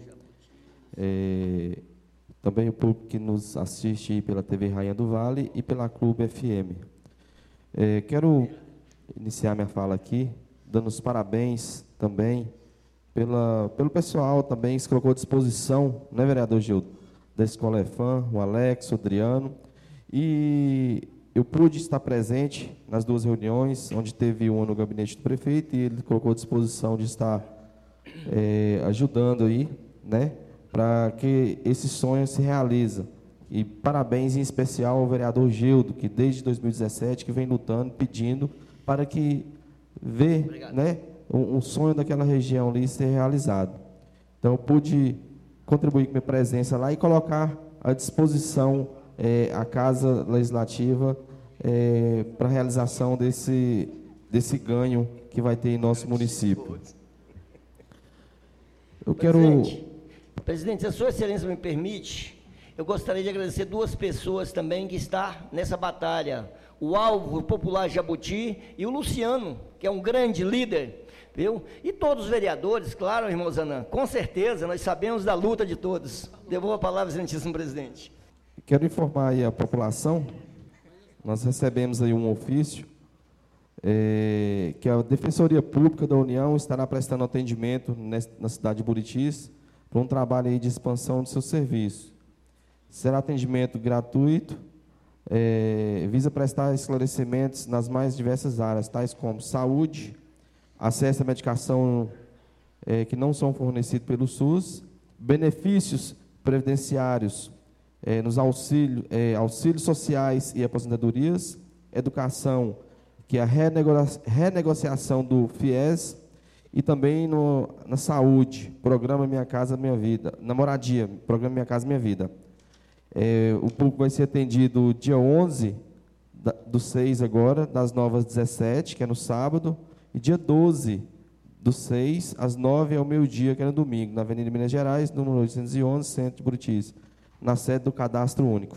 é, também o público que nos assiste aí pela T V Rainha do Vale e pela Clube F M. É, quero iniciar minha fala aqui, dando os parabéns também, pela, pelo pessoal também que se colocou à disposição, né, vereador Gildo, da Escola EFAM, o Alex, o Adriano, e eu pude estar presente nas duas reuniões, onde teve uma no gabinete do prefeito, e ele colocou à disposição de estar é, ajudando aí, né, para que esse sonho se realize. E parabéns em especial ao vereador Gildo, que desde dois mil e dezessete que vem lutando, pedindo para que vê, né, um, um sonho daquela região ali ser realizado. Então, eu pude contribuir com minha presença lá e colocar à disposição é, a Casa Legislativa é, para a realização desse, desse ganho que vai ter em nosso município. Eu quero... Presidente, Presidente, se a sua excelência me permite, eu gostaria de agradecer duas pessoas também que estão nessa batalha, o Alvo Popular Jabuti e o Luciano, que é um grande líder, viu? E todos os vereadores, claro, irmão Zanã, com certeza, nós sabemos da luta de todos. Devolvo a palavra, excelentíssimo presidente. Quero informar aí a população, nós recebemos aí um ofício, é, que a Defensoria Pública da União estará prestando atendimento nessa, na cidade de Buritis, para um trabalho aí de expansão do seu serviço. Será atendimento gratuito, é, visa prestar esclarecimentos nas mais diversas áreas, tais como saúde, acesso à medicação é, que não são fornecidos pelo SUS, benefícios previdenciários é, nos auxílios, é, auxílios sociais e aposentadorias, educação, que é a renegocia, renegociação do FIES, e também no, na saúde, programa Minha Casa Minha Vida, na moradia, programa Minha Casa Minha Vida. É, o público vai ser atendido dia onze da, do seis agora, das nove às dezessete, que é no sábado, e dia doze do seis às nove ao meio-dia, que é no domingo, na Avenida Minas Gerais, número oitocentos e onze, centro de Buritis, na sede do Cadastro Único.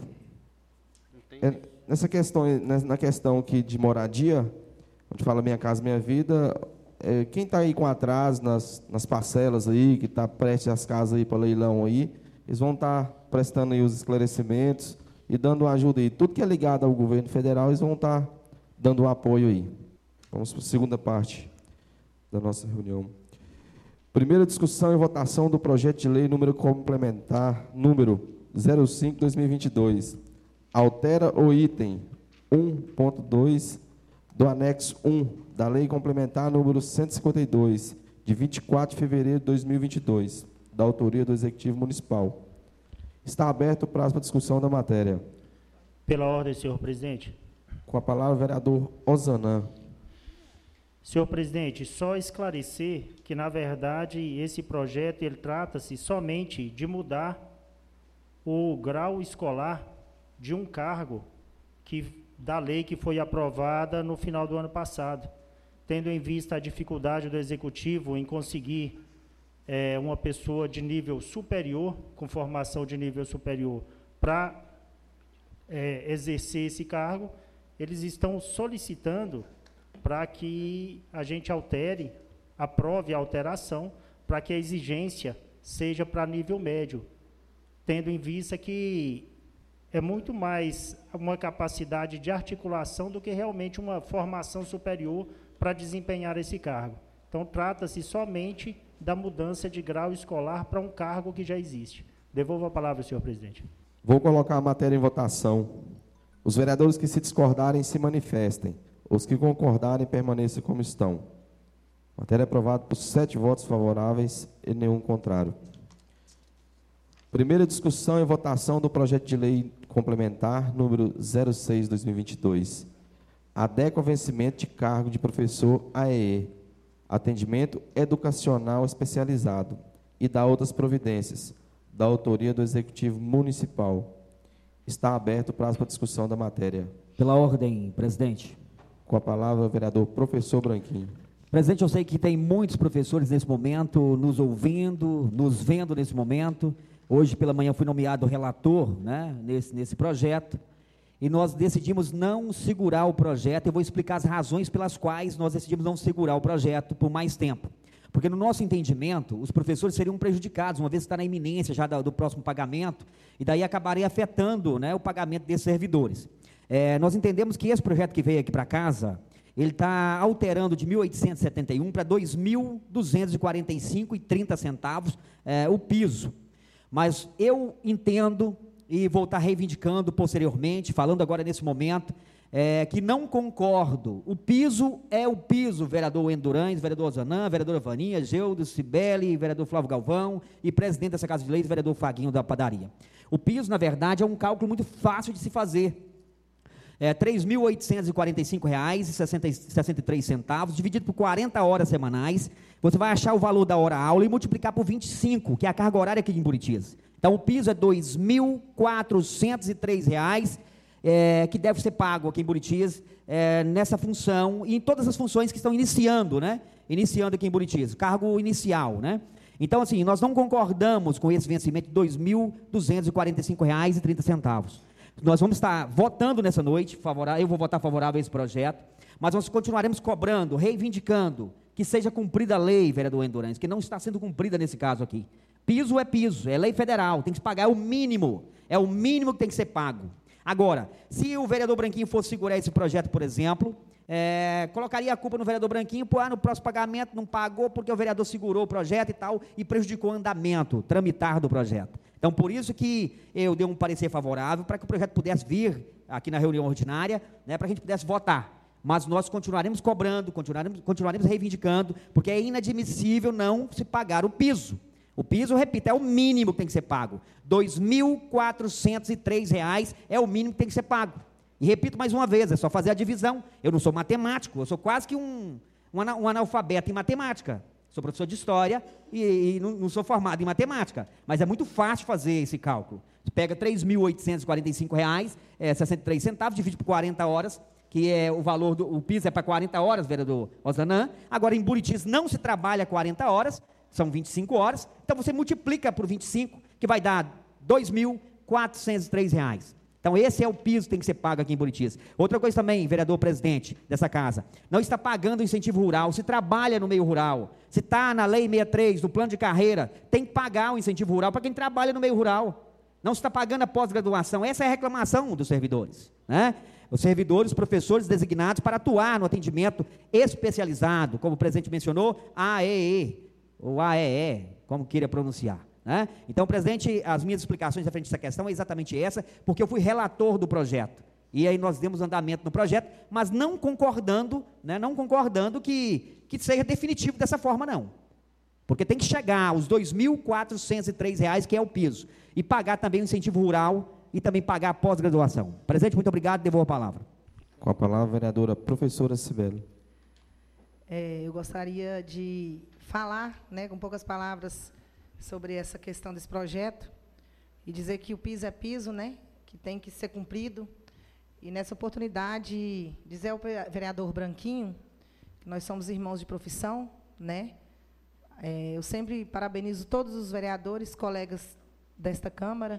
É, nessa questão, na questão aqui de moradia, onde fala Minha Casa Minha Vida, é, quem está aí com atraso nas, nas parcelas aí, que está prestes as casas aí para leilão aí, eles vão estar tá prestando aí os esclarecimentos e dando ajuda aí. Tudo que é ligado ao governo federal, eles vão estar tá dando um apoio aí. Vamos para a segunda parte da nossa reunião. Primeira discussão e votação do projeto de lei número complementar, número zero cinco barra dois mil e vinte e dois. Altera o item um ponto dois do anexo um da lei complementar número cento e cinquenta e dois, de vinte e quatro de fevereiro de dois mil e vinte e dois, da autoria do Executivo Municipal. Está aberto o prazo para discussão da matéria. Pela ordem, senhor presidente. Com a palavra, o vereador Ozanam. Senhor presidente, só esclarecer que, na verdade, esse projeto ele trata-se somente de mudar o grau escolar de um cargo que, da lei que foi aprovada no final do ano passado, tendo em vista a dificuldade do Executivo em conseguir é, uma pessoa de nível superior, com formação de nível superior, para é, exercer esse cargo. Eles estão solicitando para que a gente altere, aprove a alteração, para que a exigência seja para nível médio, tendo em vista que é muito mais uma capacidade de articulação do que realmente uma formação superior para desempenhar esse cargo. Então, trata-se somente da mudança de grau escolar para um cargo que já existe. Devolvo a palavra, senhor presidente. Vou colocar a matéria em votação. Os vereadores que se discordarem, se manifestem. Os que concordarem, permaneçam como estão. Matéria aprovada por sete votos favoráveis e nenhum contrário. Primeira discussão e votação do projeto de lei complementar número zero seis barra dois mil e vinte e dois. Adequa ao vencimento de cargo de professor A E E, atendimento educacional especializado, e dá outras providências, da autoria do Executivo Municipal. Está aberto o prazo para discussão da matéria. Pela ordem, presidente. Com a palavra, o vereador professor Branquinho. Presidente, eu sei que tem muitos professores nesse momento nos ouvindo, nos vendo nesse momento. Hoje pela manhã fui nomeado relator, né, nesse, nesse projeto, e nós decidimos não segurar o projeto. Eu vou explicar as razões pelas quais nós decidimos não segurar o projeto por mais tempo. Porque no nosso entendimento, os professores seriam prejudicados, uma vez que está na iminência já do, do próximo pagamento, e daí acabaria afetando, né, o pagamento desses servidores. É, nós entendemos que esse projeto que veio aqui para casa, ele está alterando de mil oitocentos e setenta e um para dois mil duzentos e quarenta e cinco reais e trinta centavos é, o piso. Mas eu entendo, e vou estar reivindicando posteriormente, falando agora nesse momento, é, que não concordo. O piso é o piso, vereador Wendel Durães, vereador Zanã, vereadora Vaninha, Geudo, Cibele, vereador Flávio Galvão e presidente dessa Casa de Leis, vereador Faguinho da Padaria. O piso, na verdade, é um cálculo muito fácil de se fazer. É três mil oitocentos e quarenta e cinco reais e sessenta e três centavos, dividido por quarenta horas semanais, você vai achar o valor da hora aula e multiplicar por vinte e cinco, que é a carga horária aqui em Buritis. Então, o piso é dois mil quatrocentos e três reais, é, que deve ser pago aqui em Buritis, é, nessa função, e em todas as funções que estão iniciando, né? Iniciando aqui em Buritis, cargo inicial, né? Então, assim, nós não concordamos com esse vencimento de dois mil duzentos e quarenta e cinco reais e trinta centavos. Nós vamos estar votando nessa noite, favorável, eu vou votar favorável a esse projeto, mas nós continuaremos cobrando, reivindicando que seja cumprida a lei, vereador Wendel Durães, que não está sendo cumprida nesse caso aqui. Piso é piso, é lei federal, tem que se pagar, é o mínimo, é o mínimo que tem que ser pago. Agora, se o vereador Branquinho fosse segurar esse projeto, por exemplo, é, colocaria a culpa no vereador Branquinho, por, ah, no próximo pagamento não pagou porque o vereador segurou o projeto e tal, e prejudicou o andamento, tramitar do projeto. Então, por isso que eu dei um parecer favorável para que o projeto pudesse vir aqui na reunião ordinária, né, para que a gente pudesse votar. Mas nós continuaremos cobrando, continuaremos, continuaremos reivindicando, porque é inadmissível não se pagar o piso. O piso, eu repito, é o mínimo que tem que ser pago. dois mil quatrocentos e três reais é o mínimo que tem que ser pago. E repito mais uma vez, é só fazer a divisão. Eu não sou matemático, eu sou quase que um, um analfabeto em matemática. Sou professor de história e, e não, não sou formado em matemática, mas é muito fácil fazer esse cálculo. Você pega três mil oitocentos e quarenta e cinco reais, é, sessenta e três centavos, divide por quarenta horas, que é o valor do o piso é para quarenta horas, vereador Ozanã. Agora, em Buritis não se trabalha quarenta horas, são vinte e cinco horas, então você multiplica por vinte e cinco, que vai dar dois mil quatrocentos e três reais. Então, esse é o piso que tem que ser pago aqui em Buritis. Outra coisa também, vereador presidente dessa casa, não está pagando incentivo rural, se trabalha no meio rural, se está na lei sessenta e três, do plano de carreira, tem que pagar o incentivo rural para quem trabalha no meio rural. Não se está pagando a pós-graduação, essa é a reclamação dos servidores, né? Os servidores, professores designados para atuar no atendimento especializado, como o presidente mencionou, A E E, ou A E E, como queira pronunciar. Né? Então, presidente, as minhas explicações à frente dessa questão é exatamente essa, porque eu fui relator do projeto, e aí nós demos andamento no projeto, mas não concordando, né, não concordando que, que seja definitivo dessa forma, não, porque tem que chegar aos dois mil quatrocentos e três reais, que é o piso, e pagar também o incentivo rural, e também pagar a pós-graduação. Presidente, muito obrigado, devolvo a palavra. Com a palavra, a vereadora professora Cibele. É, eu gostaria de falar, né, com poucas palavras, sobre essa questão desse projeto e dizer que o piso é piso, né, que tem que ser cumprido. E nessa oportunidade, dizer ao vereador Branquinho que nós somos irmãos de profissão, né? É, eu sempre parabenizo todos os vereadores, colegas desta Câmara,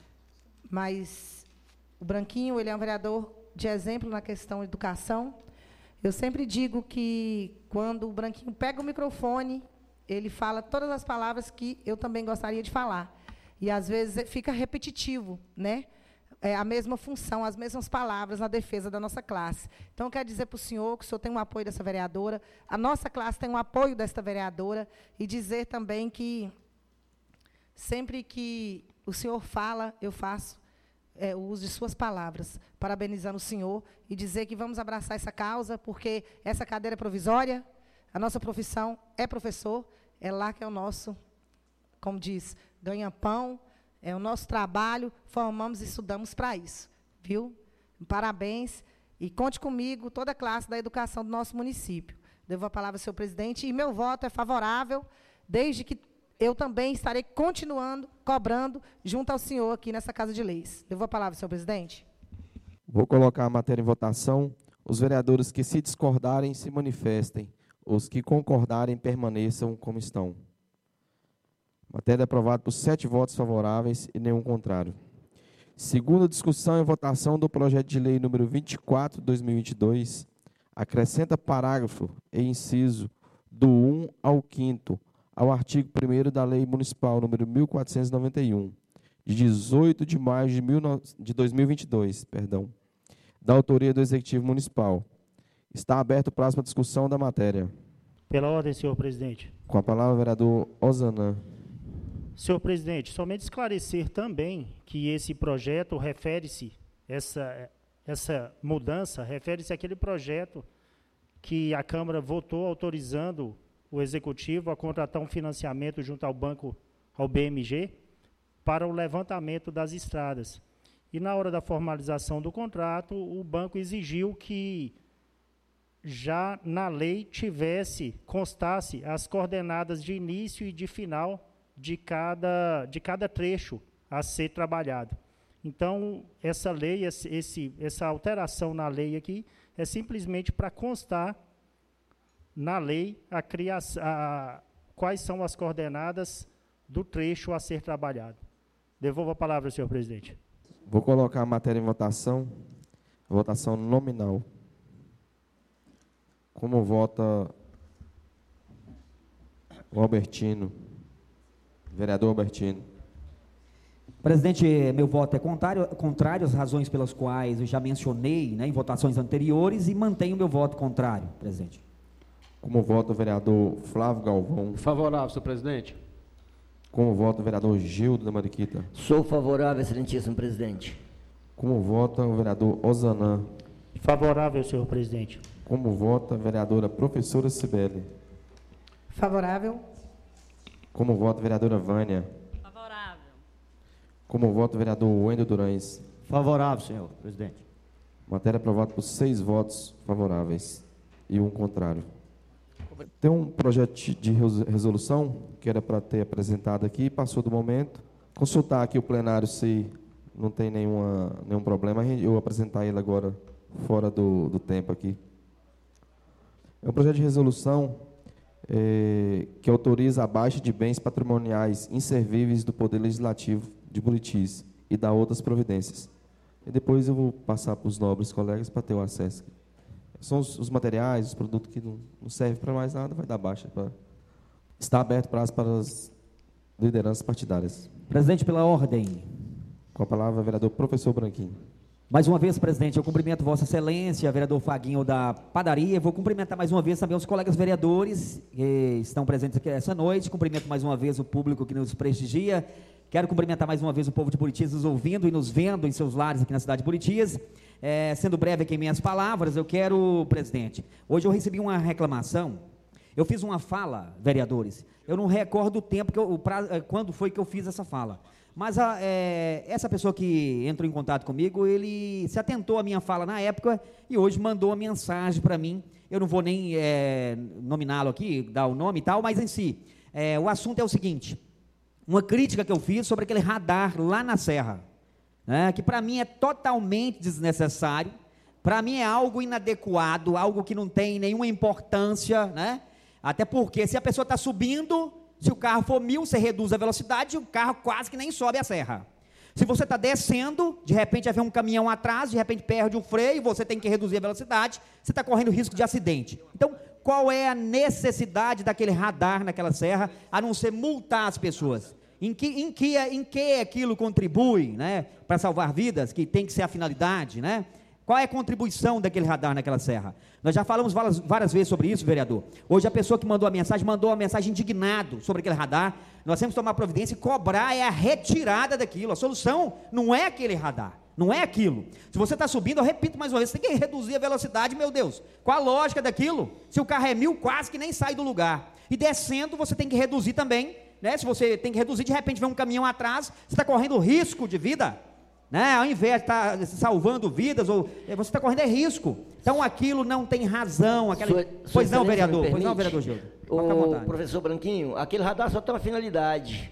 mas o Branquinho, ele é um vereador de exemplo na questão de educação. Eu sempre digo que quando o Branquinho pega o microfone, ele fala todas as palavras que eu também gostaria de falar. E, às vezes, fica repetitivo, né? É a mesma função, as mesmas palavras na defesa da nossa classe. Então, eu quero dizer para o senhor que o senhor tem um apoio dessa vereadora, a nossa classe tem um apoio desta vereadora, e dizer também que, sempre que o senhor fala, eu faço é, o uso de suas palavras, parabenizando o senhor, e dizer que vamos abraçar essa causa, porque essa cadeira é provisória, a nossa profissão é professor, é lá que é o nosso, como diz, ganha-pão, é o nosso trabalho, formamos e estudamos para isso, viu? Parabéns, e conte comigo, toda a classe da educação do nosso município. Devo a palavra ao senhor presidente, e meu voto é favorável, desde que eu também estarei continuando, cobrando, junto ao senhor aqui nessa Casa de Leis. Devo a palavra, senhor presidente. Vou colocar a matéria em votação. Os vereadores que se discordarem, se manifestem. Os que concordarem, permaneçam como estão. Matéria aprovada por sete votos favoráveis e nenhum contrário. Segunda discussão e votação do projeto de lei número vinte e quatro, dois mil e vinte e dois, acrescenta parágrafo e inciso do um ao quinto ao artigo primeiro da Lei Municipal número mil quatrocentos e noventa e um, de dezoito de maio de dois mil e vinte e dois, perdão, da autoria do Executivo Municipal, Está aberto o prazo para discussão da matéria. Pela ordem, senhor presidente. Com a palavra, o vereador Ozanam. Senhor presidente, somente esclarecer também que esse projeto refere-se, essa, essa mudança refere-se àquele projeto que a Câmara votou autorizando o Executivo a contratar um financiamento junto ao banco, ao B M G, para o levantamento das estradas. E na hora da formalização do contrato, o banco exigiu que já na lei tivesse, constasse as coordenadas de início e de final de cada, de cada trecho a ser trabalhado. Então, essa lei, esse, essa alteração na lei aqui, é simplesmente para constar na lei a criação, a, quais são as coordenadas do trecho a ser trabalhado. Devolvo a palavra, senhor presidente. Vou colocar a matéria em votação, votação nominal. Como vota o Albertino, vereador Albertino? Presidente, meu voto é contrário, contrário às razões pelas quais eu já mencionei, né, em votações anteriores, e mantenho meu voto contrário, presidente. Como vota o vereador Flávio Galvão? Favorável, senhor presidente. Como vota o vereador Gildo da Mariquita? Sou favorável, excelentíssimo presidente. Como vota o vereador Ozanam? Favorável, senhor presidente. Como vota a vereadora professora Cibele? Favorável. Como vota a vereadora Vânia? Favorável. Como vota o vereador Wendel Durães? Favorável, senhor presidente. Matéria aprovada por seis votos favoráveis e um contrário. Tem um projeto de resolução que era para ter apresentado aqui, passou do momento. Consultar aqui o plenário se não tem nenhuma, nenhum problema, eu apresentar ele agora fora do, do tempo aqui. É um projeto de resolução é, que autoriza a baixa de bens patrimoniais inservíveis do Poder Legislativo de Buritis e dá outras providências. E depois eu vou passar para os nobres colegas para ter o acesso. São os, os materiais, os produtos que não, não servem para mais nada, vai dar baixa. Pra... Está aberto prazo para as lideranças partidárias. Presidente, pela ordem. Com a palavra, vereador professor Branquinho. Mais uma vez, presidente, eu cumprimento Vossa Excelência, vereador Faguinho da Padaria. Vou cumprimentar mais uma vez também os colegas vereadores que estão presentes aqui essa noite. Cumprimento mais uma vez o público que nos prestigia. Quero cumprimentar mais uma vez o povo de Buritis nos ouvindo e nos vendo em seus lares aqui na cidade de Buritis. É, sendo breve aqui em minhas palavras, eu quero, presidente, hoje eu recebi uma reclamação. Eu fiz uma fala, vereadores. Eu não recordo o tempo, que eu, o prazo, quando foi que eu fiz essa fala. Mas a, é, essa pessoa que entrou em contato comigo, ele se atentou à minha fala na época e hoje mandou uma mensagem para mim. Eu não vou nem é, nominá-lo aqui, dar o nome e tal, mas em si, é, o assunto é o seguinte, uma crítica que eu fiz sobre aquele radar lá na Serra, né, que para mim é totalmente desnecessário, para mim é algo inadequado, algo que não tem nenhuma importância, né, até porque se a pessoa está subindo... Se o carro for mil, você reduz a velocidade, o carro quase que nem sobe a serra. Se você está descendo, de repente vai ver um caminhão atrás, de repente perde o freio, você tem que reduzir a velocidade, você está correndo risco de acidente. Então, qual é a necessidade daquele radar naquela serra, a não ser multar as pessoas? Em que, em que, em que aquilo contribui, né, para salvar vidas, que tem que ser a finalidade, né? Qual é a contribuição daquele radar naquela serra? Nós já falamos várias, várias vezes sobre isso, vereador. Hoje a pessoa que mandou a mensagem, mandou a mensagem indignado sobre aquele radar. Nós temos que tomar providência e cobrar é a retirada daquilo. A solução não é aquele radar, não é aquilo. Se você está subindo, eu repito mais uma vez, você tem que reduzir a velocidade, meu Deus. Qual a lógica daquilo? Se o carro é mil, quase que nem sai do lugar. E descendo, você tem que reduzir também, né? Se você tem que reduzir, de repente vem um caminhão atrás, você está correndo risco de vida. Né? Ao invés de estar tá salvando vidas, ou, você está correndo é risco. Então aquilo não tem razão. Aquela... Sua, pois sua não, vereador. Me pois não, vereador Gildo. O professor Branquinho, aquele radar só tem uma finalidade: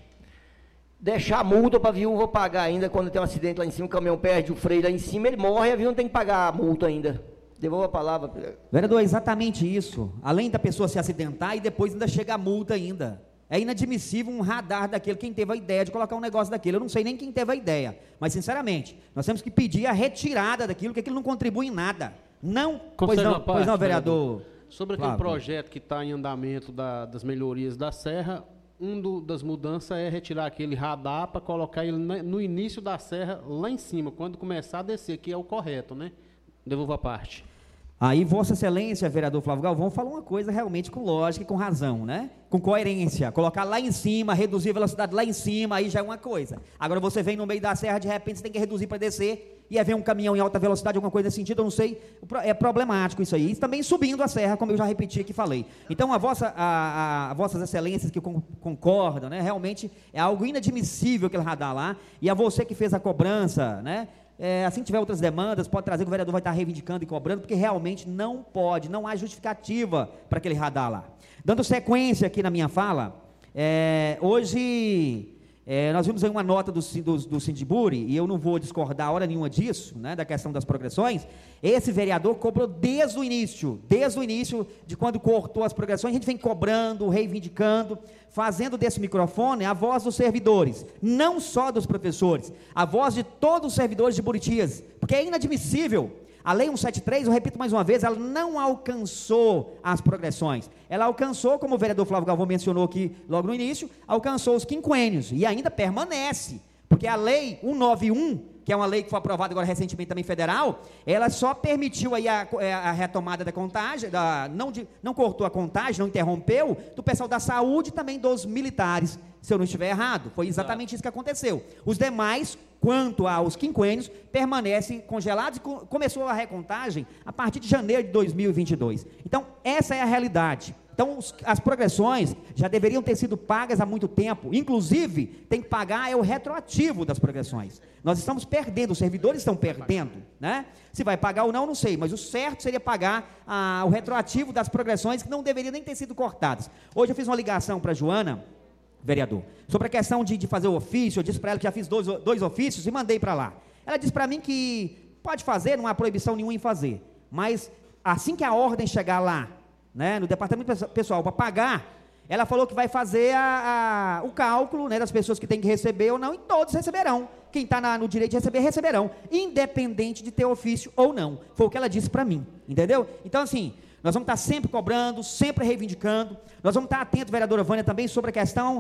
deixar a multa para a viúva pagar ainda. Quando tem um acidente lá em cima, o caminhão perde o freio lá em cima, ele morre e a viúva tem que pagar a multa ainda. Devolva a palavra. Vereador, é exatamente isso. Além da pessoa se acidentar e depois ainda chega a multa ainda. É inadmissível um radar daquele, quem teve a ideia de colocar um negócio daquele. Eu não sei nem quem teve a ideia, mas sinceramente, nós temos que pedir a retirada daquilo, que aquilo não contribui em nada. Não, pois não, parte, pois não, vereador. Sobre aquele Flávio. Projeto que está em andamento da, das melhorias da serra, uma do, das mudanças é retirar aquele radar para colocar ele na, no início da serra, lá em cima, quando começar a descer, que é o correto, né? Devolvo a parte. Aí, Vossa Excelência, vereador Flávio Galvão, fala uma coisa realmente com lógica e com razão, né? Com coerência. Colocar lá em cima, reduzir a velocidade lá em cima, aí já é uma coisa. Agora você vem no meio da serra, de repente você tem que reduzir para descer, e aí vem um caminhão em alta velocidade, alguma coisa nesse sentido, eu não sei. É problemático isso aí. E também subindo a serra, como eu já repeti aqui e falei. Então, a vossa, a, a, a Vossas Excelências que com, concordam, né? Realmente é algo inadmissível aquele radar lá. E a você que fez a cobrança, né? É, assim que tiver outras demandas, pode trazer que o vereador vai estar reivindicando e cobrando, porque realmente não pode, não há justificativa para aquele radar lá. Dando sequência aqui na minha fala, é, hoje é, nós vimos aí uma nota do, do, do Sindiburi, e eu não vou discordar hora nenhuma disso, né, da questão das progressões. Esse vereador cobrou desde o início, desde o início de quando cortou as progressões, a gente vem cobrando, reivindicando, fazendo desse microfone a voz dos servidores, não só dos professores, a voz de todos os servidores de Buritias, porque é inadmissível. A Lei cento e setenta e três, eu repito mais uma vez, ela não alcançou as progressões, ela alcançou, como o vereador Flávio Galvão mencionou aqui logo no início, alcançou os quinquênios, e ainda permanece, porque a Lei cento e noventa e um, que é uma lei que foi aprovada agora recentemente também federal, ela só permitiu aí a, a retomada da contagem, da, não, de, não cortou a contagem, não interrompeu, do pessoal da saúde e também dos militares, se eu não estiver errado, foi exatamente isso que aconteceu. Os demais, quanto aos quinquênios, permanecem congelados e co começou a recontagem a partir de janeiro de dois mil e vinte e dois. Então, essa é a realidade. Então, os, as progressões já deveriam ter sido pagas há muito tempo, inclusive, tem que pagar é o retroativo das progressões. Nós estamos perdendo, os servidores estão perdendo, né? Se vai pagar ou não, não sei, mas o certo seria pagar ah, o retroativo das progressões que não deveriam nem ter sido cortadas. Hoje eu fiz uma ligação para a Joana, vereador, sobre a questão de, de fazer o ofício. Eu disse para ela que já fiz dois, dois ofícios e mandei para lá. Ela disse para mim que pode fazer, não há proibição nenhuma em fazer, mas assim que a ordem chegar lá, né, no departamento pessoal para pagar, ela falou que vai fazer a, a, o cálculo, né, das pessoas que têm que receber ou não, e todos receberão. Quem está no direito de receber, receberão, independente de ter ofício ou não. Foi o que ela disse para mim, entendeu? Então, assim, nós vamos estar sempre cobrando, sempre reivindicando. Nós vamos estar atentos, vereadora Vânia, também sobre a questão,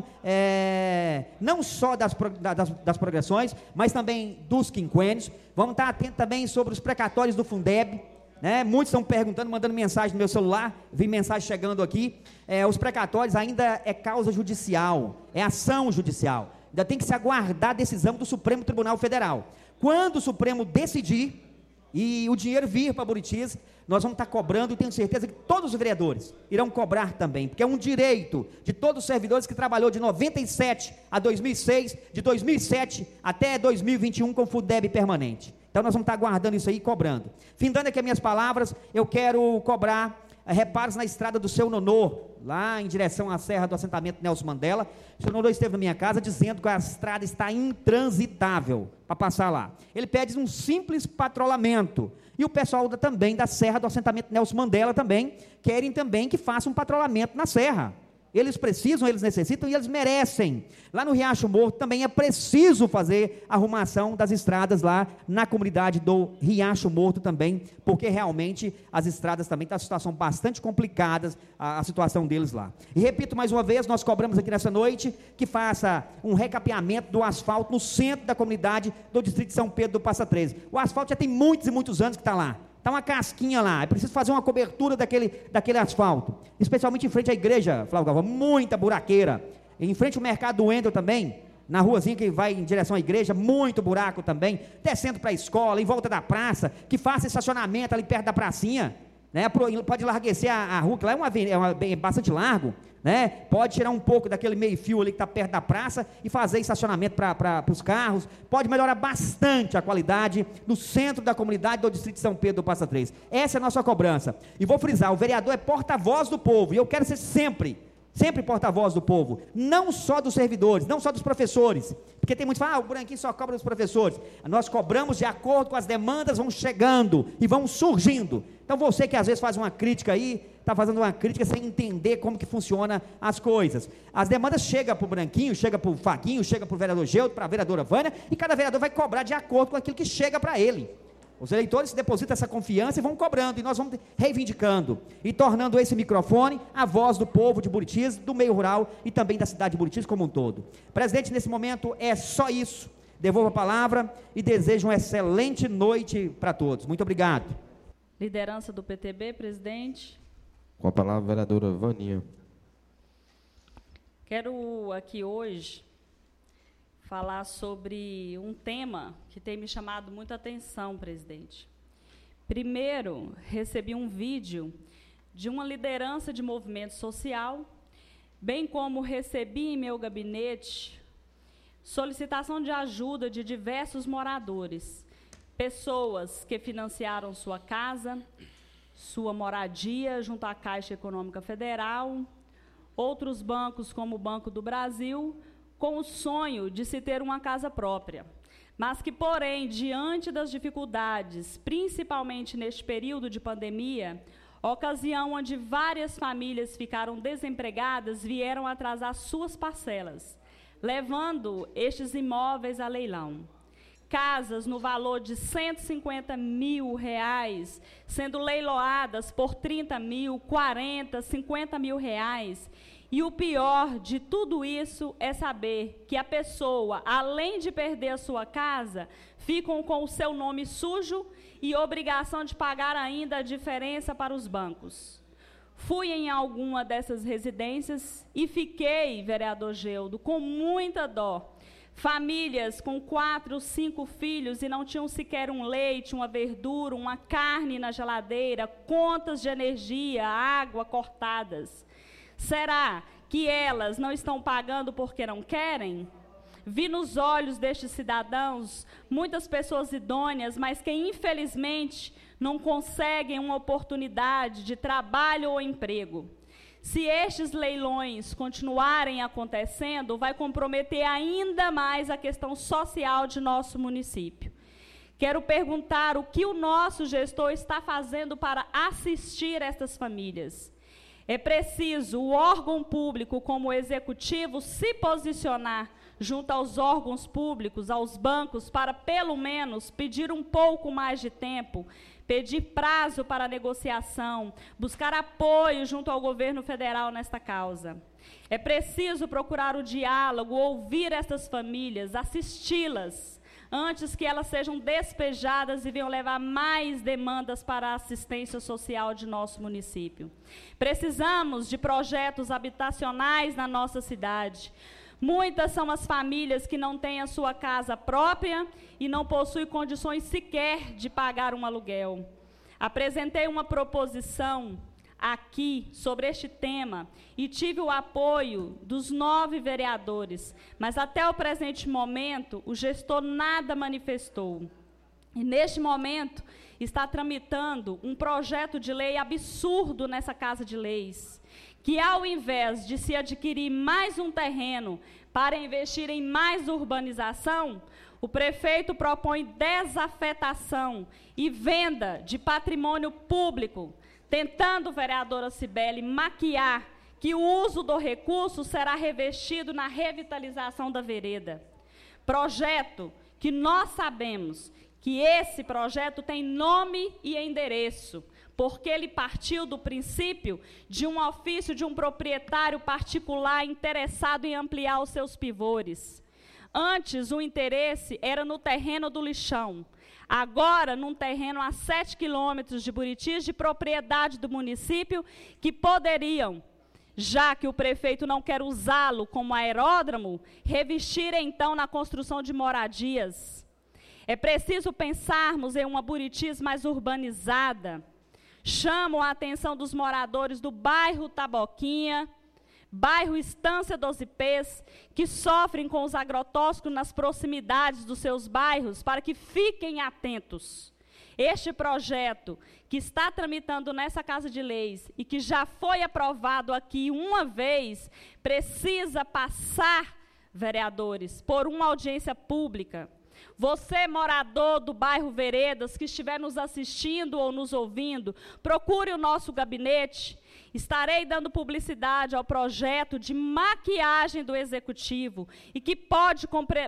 é, não só das, das, das progressões, mas também dos quinquênios. Vamos estar atentos também sobre os precatórios do Fundeb, né? Muitos estão perguntando, mandando mensagem no meu celular, vi mensagem chegando aqui. É, os precatórios ainda é causa judicial, é ação judicial. Ainda tem que se aguardar a decisão do Supremo Tribunal Federal. Quando o Supremo decidir e o dinheiro vir para Buritis, nós vamos estar cobrando, e tenho certeza que todos os vereadores irão cobrar também, porque é um direito de todos os servidores que trabalhou de noventa e sete a dois mil e seis, de dois mil e sete até dois mil e vinte e um com Fundeb permanente. Então nós vamos estar aguardando isso aí e cobrando. Findando aqui as minhas palavras, eu quero cobrar reparos na estrada do seu Nonô, lá em direção à serra do assentamento Nelson Mandela. O seu Nonô esteve na minha casa dizendo que a estrada está intransitável para passar lá. Ele pede um simples patrulhamento. E o pessoal da, também da serra do assentamento Nelson Mandela também querem também que faça um patrulhamento na serra. Eles precisam, eles necessitam e eles merecem. Lá no Riacho Morto também é preciso fazer a arrumação das estradas lá na comunidade do Riacho Morto também, porque realmente as estradas também estão em situação bastante complicada, a, a situação deles lá. E repito mais uma vez, nós cobramos aqui nessa noite que faça um recapeamento do asfalto no centro da comunidade do distrito de São Pedro do Passa treze. O asfalto já tem muitos e muitos anos que está lá. Está uma casquinha lá, é preciso fazer uma cobertura daquele, daquele asfalto, especialmente em frente à igreja, Flávio Galvão, muita buraqueira, em frente ao mercado do Wendel também, na ruazinha que vai em direção à igreja, muito buraco também, descendo para a escola, em volta da praça, que faça estacionamento ali perto da pracinha, né? Pode larguecer a, a rua, que lá é, uma, é, uma, é bastante largo, né? Pode tirar um pouco daquele meio fio ali que está perto da praça e fazer estacionamento para os carros, pode melhorar bastante a qualidade do centro da comunidade do distrito de São Pedro do Passa treze. Essa é a nossa cobrança, e vou frisar, o vereador é porta-voz do povo, e eu quero ser sempre, sempre porta-voz do povo, não só dos servidores, não só dos professores, porque tem muitos que falam, ah, o Branquinho só cobra dos professores. Nós cobramos de acordo com as demandas, vão chegando e vão surgindo. Então você que às vezes faz uma crítica aí, está fazendo uma crítica sem entender como que funciona as coisas. As demandas chegam para o Branquinho, chega para o Faguinho, chega para o vereador Geuto, para a vereadora Vânia, e cada vereador vai cobrar de acordo com aquilo que chega para ele. Os eleitores depositam essa confiança e vão cobrando, e nós vamos reivindicando, e tornando esse microfone a voz do povo de Buritis, do meio rural e também da cidade de Buritis como um todo. Presidente, nesse momento é só isso. Devolvo a palavra e desejo uma excelente noite para todos. Muito obrigado. Liderança do P T B, presidente. Com a palavra, a vereadora Vaninha. Quero aqui hoje falar sobre um tema que tem me chamado muita atenção, presidente. Primeiro, recebi um vídeo de uma liderança de movimento social, bem como recebi em meu gabinete solicitação de ajuda de diversos moradores, pessoas que financiaram sua casa, sua moradia junto à Caixa Econômica Federal, outros bancos como o Banco do Brasil, com o sonho de se ter uma casa própria, mas que, porém, diante das dificuldades, principalmente neste período de pandemia, ocasião onde várias famílias ficaram desempregadas, vieram atrasar suas parcelas, levando estes imóveis a leilão. Casas no valor de cento e cinquenta mil reais, sendo leiloadas por trinta mil, quarenta, cinquenta mil reais. E o pior de tudo isso é saber que a pessoa, além de perder a sua casa, ficam com o seu nome sujo e obrigação de pagar ainda a diferença para os bancos. Fui em alguma dessas residências e fiquei, vereador Geudo, com muita dó. Famílias com quatro, cinco filhos e não tinham sequer um leite, uma verdura, uma carne na geladeira, contas de energia, água cortadas. Será que elas não estão pagando porque não querem? Vi nos olhos destes cidadãos muitas pessoas idôneas, mas que infelizmente não conseguem uma oportunidade de trabalho ou emprego. Se estes leilões continuarem acontecendo, vai comprometer ainda mais a questão social de nosso município. Quero perguntar o que o nosso gestor está fazendo para assistir estas famílias. É preciso o órgão público, como o executivo, se posicionar junto aos órgãos públicos, aos bancos, para pelo menos pedir um pouco mais de tempo, pedir prazo para negociação, buscar apoio junto ao governo federal nesta causa. É preciso procurar o diálogo, ouvir essas famílias, assisti-las, antes que elas sejam despejadas e venham levar mais demandas para a assistência social de nosso município. Precisamos de projetos habitacionais na nossa cidade. Muitas são as famílias que não têm a sua casa própria e não possuem condições sequer de pagar um aluguel. Apresentei uma proposição aqui sobre este tema e tive o apoio dos nove vereadores, mas até o presente momento o gestor nada manifestou. E neste momento está tramitando um projeto de lei absurdo nessa Casa de Leis, que ao invés de se adquirir mais um terreno para investir em mais urbanização, o prefeito propõe desafetação e venda de patrimônio público, tentando, vereadora Cibele, maquiar que o uso do recurso será revestido na revitalização da vereda. Projeto que nós sabemos que esse projeto tem nome e endereço, porque ele partiu do princípio de um ofício de um proprietário particular interessado em ampliar os seus pivôs. Antes, o interesse era no terreno do lixão. Agora, num terreno a sete quilômetros de Buritis, de propriedade do município, que poderiam, já que o prefeito não quer usá-lo como aeródromo, revestir então na construção de moradias. É preciso pensarmos em uma Buritis mais urbanizada. Chamo a atenção dos moradores do bairro Taboquinha, bairro Estância dos Ipês, que sofrem com os agrotóxicos nas proximidades dos seus bairros, para que fiquem atentos. Este projeto que está tramitando nessa Casa de Leis e que já foi aprovado aqui uma vez, precisa passar, vereadores, por uma audiência pública. Você, morador do bairro Veredas, que estiver nos assistindo ou nos ouvindo, procure o nosso gabinete. Estarei dando publicidade ao projeto de maquiagem do Executivo e que pode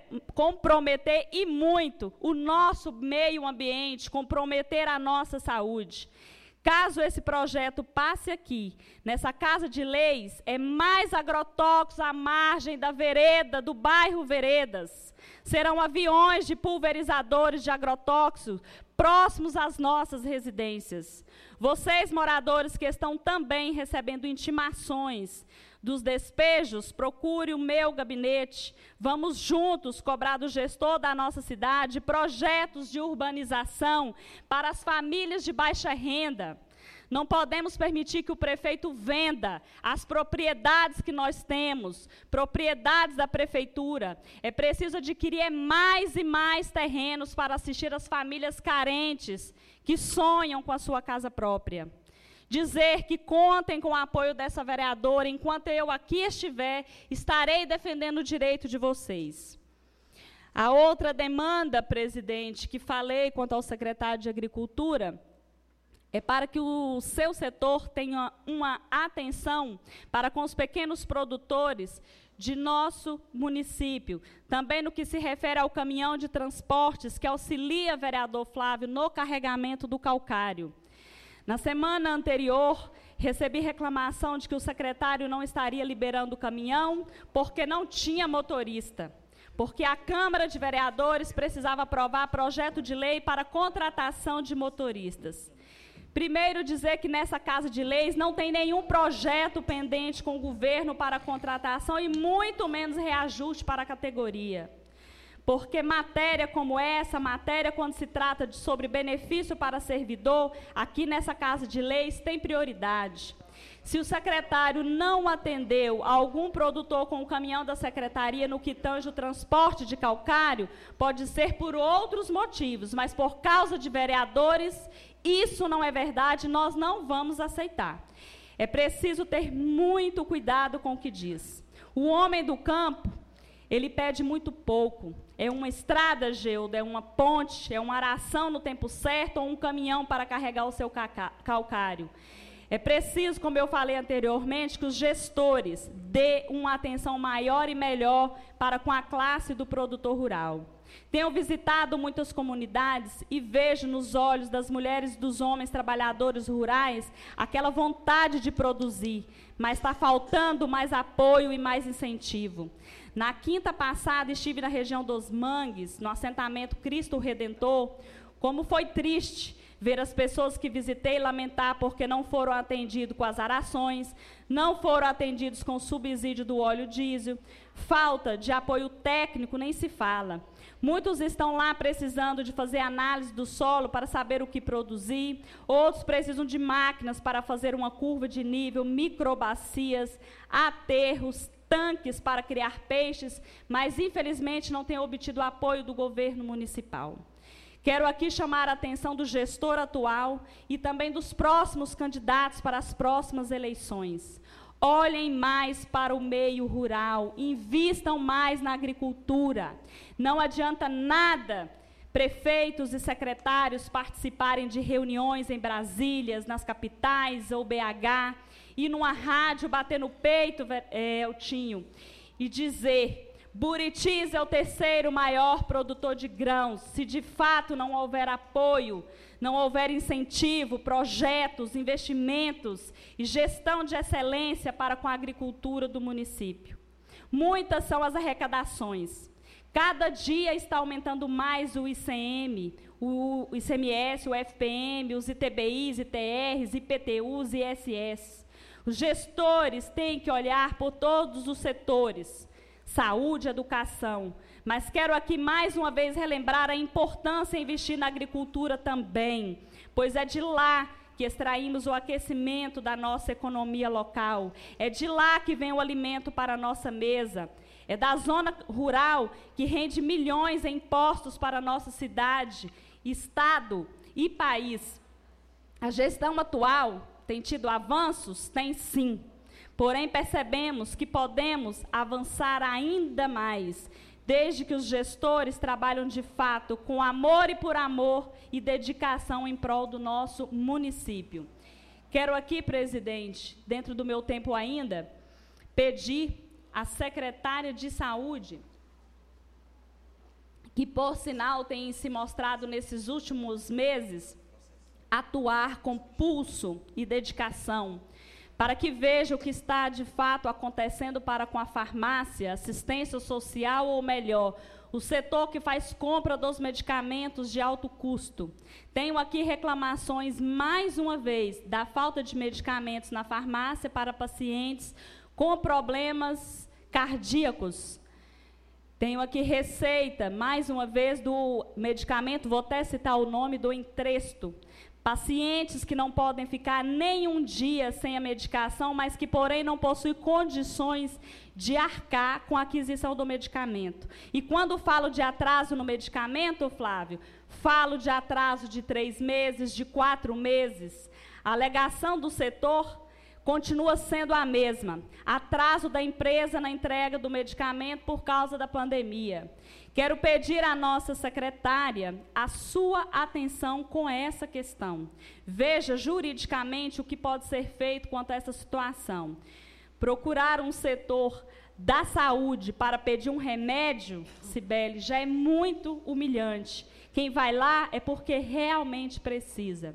comprometer e muito o nosso meio ambiente, comprometer a nossa saúde. Caso esse projeto passe aqui, nessa Casa de Leis, é mais agrotóxicos à margem da vereda, do bairro Veredas. Serão aviões de pulverizadores de agrotóxicos próximos às nossas residências. Vocês, moradores que estão também recebendo intimações dos despejos, procure o meu gabinete. Vamos juntos cobrar do gestor da nossa cidade projetos de urbanização para as famílias de baixa renda. Não podemos permitir que o prefeito venda as propriedades que nós temos, propriedades da prefeitura. É preciso adquirir mais e mais terrenos para assistir as famílias carentes que sonham com a sua casa própria. Dizer que contem com o apoio dessa vereadora, enquanto eu aqui estiver, estarei defendendo o direito de vocês. A outra demanda, presidente, que falei quanto ao secretário de Agricultura, é para que o seu setor tenha uma atenção para com os pequenos produtores de nosso município. Também no que se refere ao caminhão de transportes que auxilia o vereador Flávio no carregamento do calcário. Na semana anterior, recebi reclamação de que o secretário não estaria liberando o caminhão porque não tinha motorista, porque a Câmara de Vereadores precisava aprovar projeto de lei para contratação de motoristas. Primeiro, dizer que nessa Casa de Leis não tem nenhum projeto pendente com o governo para contratação e muito menos reajuste para a categoria. Porque matéria como essa, matéria quando se trata de sobre benefício para servidor, aqui nessa Casa de Leis tem prioridade. Se o secretário não atendeu a algum produtor com o caminhão da secretaria no que tange o transporte de calcário, pode ser por outros motivos, mas por causa de vereadores, isso não é verdade, nós não vamos aceitar. É preciso ter muito cuidado com o que diz. O homem do campo, ele pede muito pouco. É uma estrada, Geuda, é uma ponte, é uma aração no tempo certo ou um caminhão para carregar o seu calcário. É preciso, como eu falei anteriormente, que os gestores dêem uma atenção maior e melhor para com a classe do produtor rural. Tenho visitado muitas comunidades e vejo nos olhos das mulheres e dos homens trabalhadores rurais aquela vontade de produzir, mas está faltando mais apoio e mais incentivo. Na quinta passada estive na região dos Mangues, no assentamento Cristo Redentor. Como foi triste ver as pessoas que visitei lamentar porque não foram atendidos com as arações, não foram atendidos com o subsídio do óleo diesel, falta de apoio técnico nem se fala. Muitos estão lá precisando de fazer análise do solo para saber o que produzir, outros precisam de máquinas para fazer uma curva de nível, microbacias, aterros, tanques para criar peixes, mas infelizmente não têm obtido apoio do governo municipal. Quero aqui chamar a atenção do gestor atual e também dos próximos candidatos para as próximas eleições. Olhem mais para o meio rural, invistam mais na agricultura. Não adianta nada prefeitos e secretários participarem de reuniões em Brasília, nas capitais ou B H, e numa rádio bater no peito, é, Eltinho, e dizer: Buritis é o terceiro maior produtor de grãos. Se de fato não houver apoio, não houver incentivo, projetos, investimentos e gestão de excelência para com a agricultura do município. Muitas são as arrecadações. Cada dia está aumentando mais o I C M, o I C M S, o F P M, os I T B Is, I T Rs, I P T Us e I S S. Os gestores têm que olhar por todos os setores, saúde, educação, mas quero aqui mais uma vez relembrar a importância em investir na agricultura também, pois é de lá que extraímos o aquecimento da nossa economia local, é de lá que vem o alimento para a nossa mesa, é da zona rural que rende milhões em impostos para a nossa cidade, estado e país. A gestão atual tem tido avanços? Tem sim. Porém, percebemos que podemos avançar ainda mais, desde que os gestores trabalham de fato com amor e por amor e dedicação em prol do nosso município. Quero aqui, presidente, dentro do meu tempo ainda, pedir à secretária de Saúde, que por sinal tem se mostrado nesses últimos meses, atuar com pulso e dedicação, para que veja o que está de fato acontecendo para com a farmácia, assistência social ou melhor, o setor que faz compra dos medicamentos de alto custo. Tenho aqui reclamações, mais uma vez, da falta de medicamentos na farmácia para pacientes com problemas cardíacos. Tenho aqui receita, mais uma vez, do medicamento, vou até citar o nome, do Entresto. Pacientes que não podem ficar nem um dia sem a medicação, mas que, porém, não possuem condições de arcar com a aquisição do medicamento. E quando falo de atraso no medicamento, Flávio, falo de atraso de três meses, de quatro meses. A alegação do setor continua sendo a mesma. Atraso da empresa na entrega do medicamento por causa da pandemia. Quero pedir à nossa secretária a sua atenção com essa questão. Veja juridicamente o que pode ser feito quanto a essa situação. Procurar um setor da saúde para pedir um remédio, Cibele, já é muito humilhante. Quem vai lá é porque realmente precisa.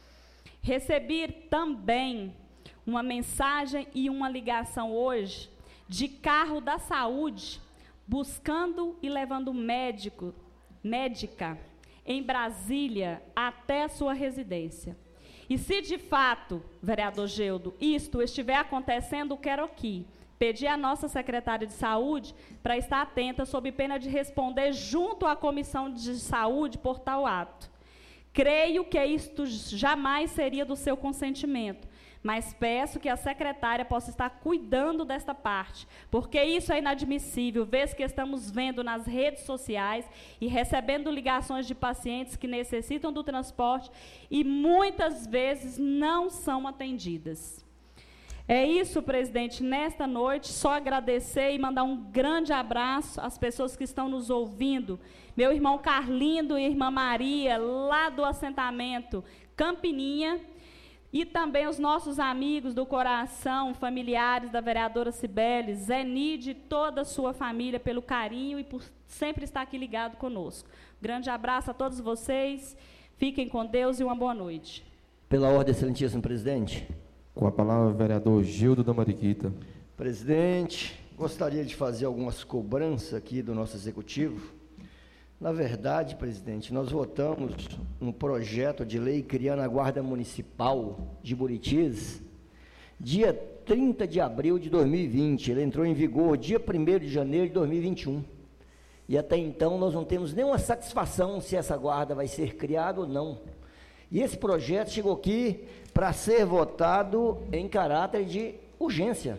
Recebi também uma mensagem e uma ligação hoje de carro da saúde buscando e levando médico, médica em Brasília até a sua residência. E se de fato, vereador Geudo, isto estiver acontecendo, quero aqui pedir à nossa secretária de saúde para estar atenta sob pena de responder junto à comissão de saúde por tal ato. Creio que isto jamais seria do seu consentimento, mas peço que a secretária possa estar cuidando desta parte, porque isso é inadmissível, vez que estamos vendo nas redes sociais e recebendo ligações de pacientes que necessitam do transporte e muitas vezes não são atendidas. É isso, presidente, nesta noite, só agradecer e mandar um grande abraço às pessoas que estão nos ouvindo. Meu irmão Carlindo e irmã Maria, lá do assentamento Campininha, e também os nossos amigos do coração, familiares da vereadora Cibele, Zenide e toda a sua família, pelo carinho e por sempre estar aqui ligado conosco. Grande abraço a todos vocês, fiquem com Deus e uma boa noite. Pela ordem, excelentíssimo presidente. Com a palavra, o vereador Gildo da Mariquita. Presidente, gostaria de fazer algumas cobranças aqui do nosso executivo. Na verdade, presidente, nós votamos um projeto de lei criando a Guarda Municipal de Buritis, dia trinta de abril de dois mil e vinte. Ele entrou em vigor dia primeiro de janeiro de dois mil e vinte e um. E até então nós não temos nenhuma satisfação se essa guarda vai ser criada ou não. E esse projeto chegou aqui para ser votado em caráter de urgência.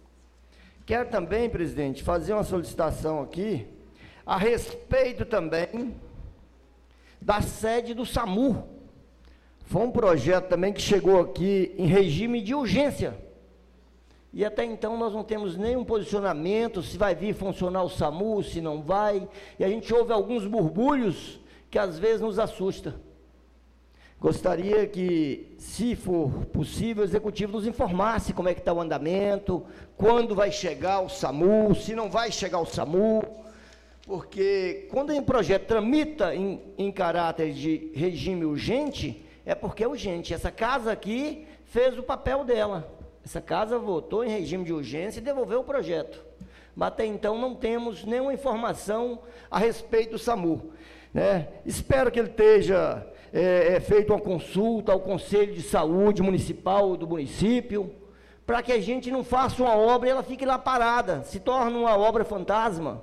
Quero também, presidente, fazer uma solicitação aqui a respeito também da sede do SAMU. Foi um projeto também que chegou aqui em regime de urgência. E até então nós não temos nenhum posicionamento, se vai vir funcionar o SAMU, se não vai. E a gente ouve alguns borbulhos que às vezes nos assusta. Gostaria que, se for possível, o executivo nos informasse como é que está o andamento, quando vai chegar o SAMU, se não vai chegar o SAMU. Porque quando um projeto tramita em, em caráter de regime urgente, é porque é urgente. Essa casa aqui fez o papel dela. Essa casa votou em regime de urgência e devolveu o projeto. Mas até então não temos nenhuma informação a respeito do SAMU, né? Espero que ele esteja é, é, feito uma consulta ao Conselho de Saúde Municipal do município, para que a gente não faça uma obra e ela fique lá parada, se torne uma obra fantasma.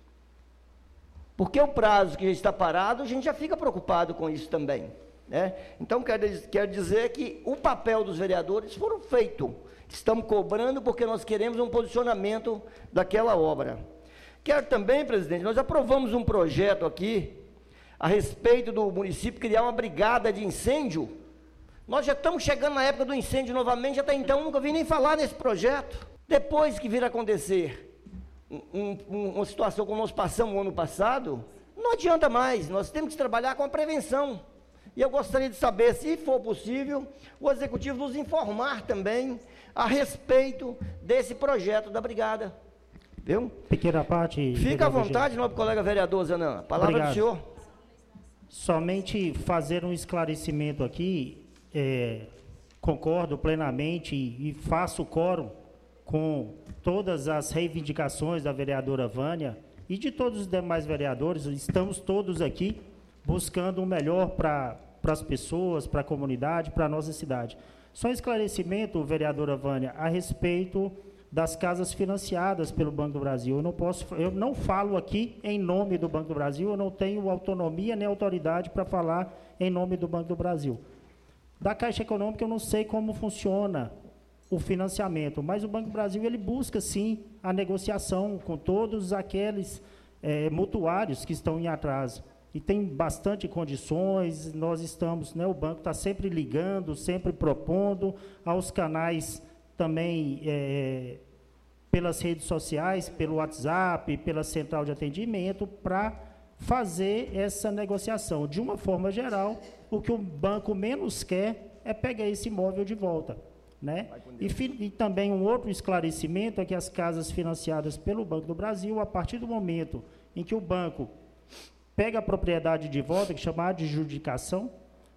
Porque o prazo que já está parado, a gente já fica preocupado com isso também, né? Então, quero, quero dizer que o papel dos vereadores foram feito. Estamos cobrando porque nós queremos um posicionamento daquela obra. Quero também, presidente, nós aprovamos um projeto aqui a respeito do município criar uma brigada de incêndio. Nós já estamos chegando na época do incêndio novamente, até então nunca vi nem falar nesse projeto. Depois que vir a acontecer Um, um, uma situação como nós passamos no ano passado, não adianta mais, nós temos que trabalhar com a prevenção. E eu gostaria de saber, se for possível, o executivo nos informar também a respeito desse projeto da brigada. Viu? Pequena parte. Fica à vontade, nobre colega vereador Zanã, a palavra Obrigado. do senhor. Somente fazer um esclarecimento aqui, é, concordo plenamente e, e faço coro com todas as reivindicações da vereadora Vânia e de todos os demais vereadores. Estamos todos aqui buscando o melhor para as pessoas, para a comunidade, para a nossa cidade. Só um esclarecimento, vereadora Vânia, a respeito das casas financiadas pelo Banco do Brasil. Eu não posso, eu não falo aqui em nome do Banco do Brasil, eu não tenho autonomia nem autoridade para falar em nome do Banco do Brasil. Da Caixa Econômica eu não sei como funciona o financiamento, mas o Banco do Brasil ele busca sim a negociação com todos aqueles é, mutuários que estão em atraso. E tem bastante condições, nós estamos, né, o banco está sempre ligando, sempre propondo aos canais também é, pelas redes sociais, pelo WhatsApp, pela central de atendimento, para fazer essa negociação. De uma forma geral, o que o banco menos quer é pegar esse imóvel de volta. Né? E, e também um outro esclarecimento é que as casas financiadas pelo Banco do Brasil, a partir do momento em que o banco pega a propriedade de volta, que é chamada de adjudicação,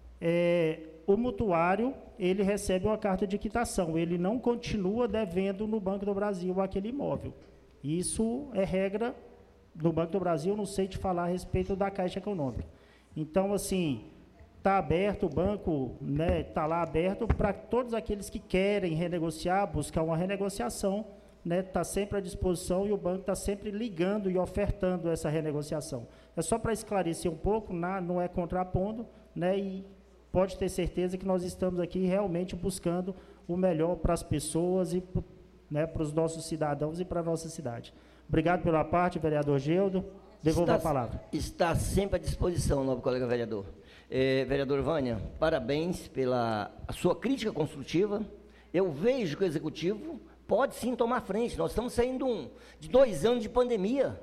é, o mutuário ele recebe uma carta de quitação, ele não continua devendo no Banco do Brasil aquele imóvel. Isso é regra no Banco do Brasil, não sei te falar a respeito da Caixa Econômica. Então, assim, está aberto, o banco né, está lá aberto para todos aqueles que querem renegociar, buscar uma renegociação, né, está sempre à disposição e o banco está sempre ligando e ofertando essa renegociação. É só para esclarecer um pouco, na, não é contrapondo, né, e pode ter certeza que nós estamos aqui realmente buscando o melhor para as pessoas e né, para os nossos cidadãos e para a nossa cidade. Obrigado pela parte, vereador Geudo. Devolvo está, a palavra. Está sempre à disposição, novo colega vereador. É, vereador Vânia, parabéns pela a sua crítica construtiva. Eu vejo que o Executivo pode sim tomar frente. Nós estamos saindo um, de dois anos de pandemia.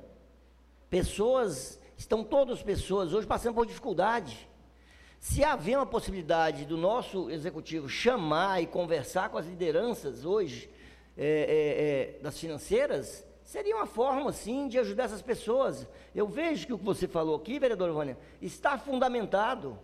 Pessoas, estão todas as pessoas hoje passando por dificuldade. Se haver uma possibilidade do nosso Executivo chamar e conversar com as lideranças hoje é, é, é, das financeiras, seria uma forma, sim, de ajudar essas pessoas. Eu vejo que o que você falou aqui, vereador Vânia, está fundamentado.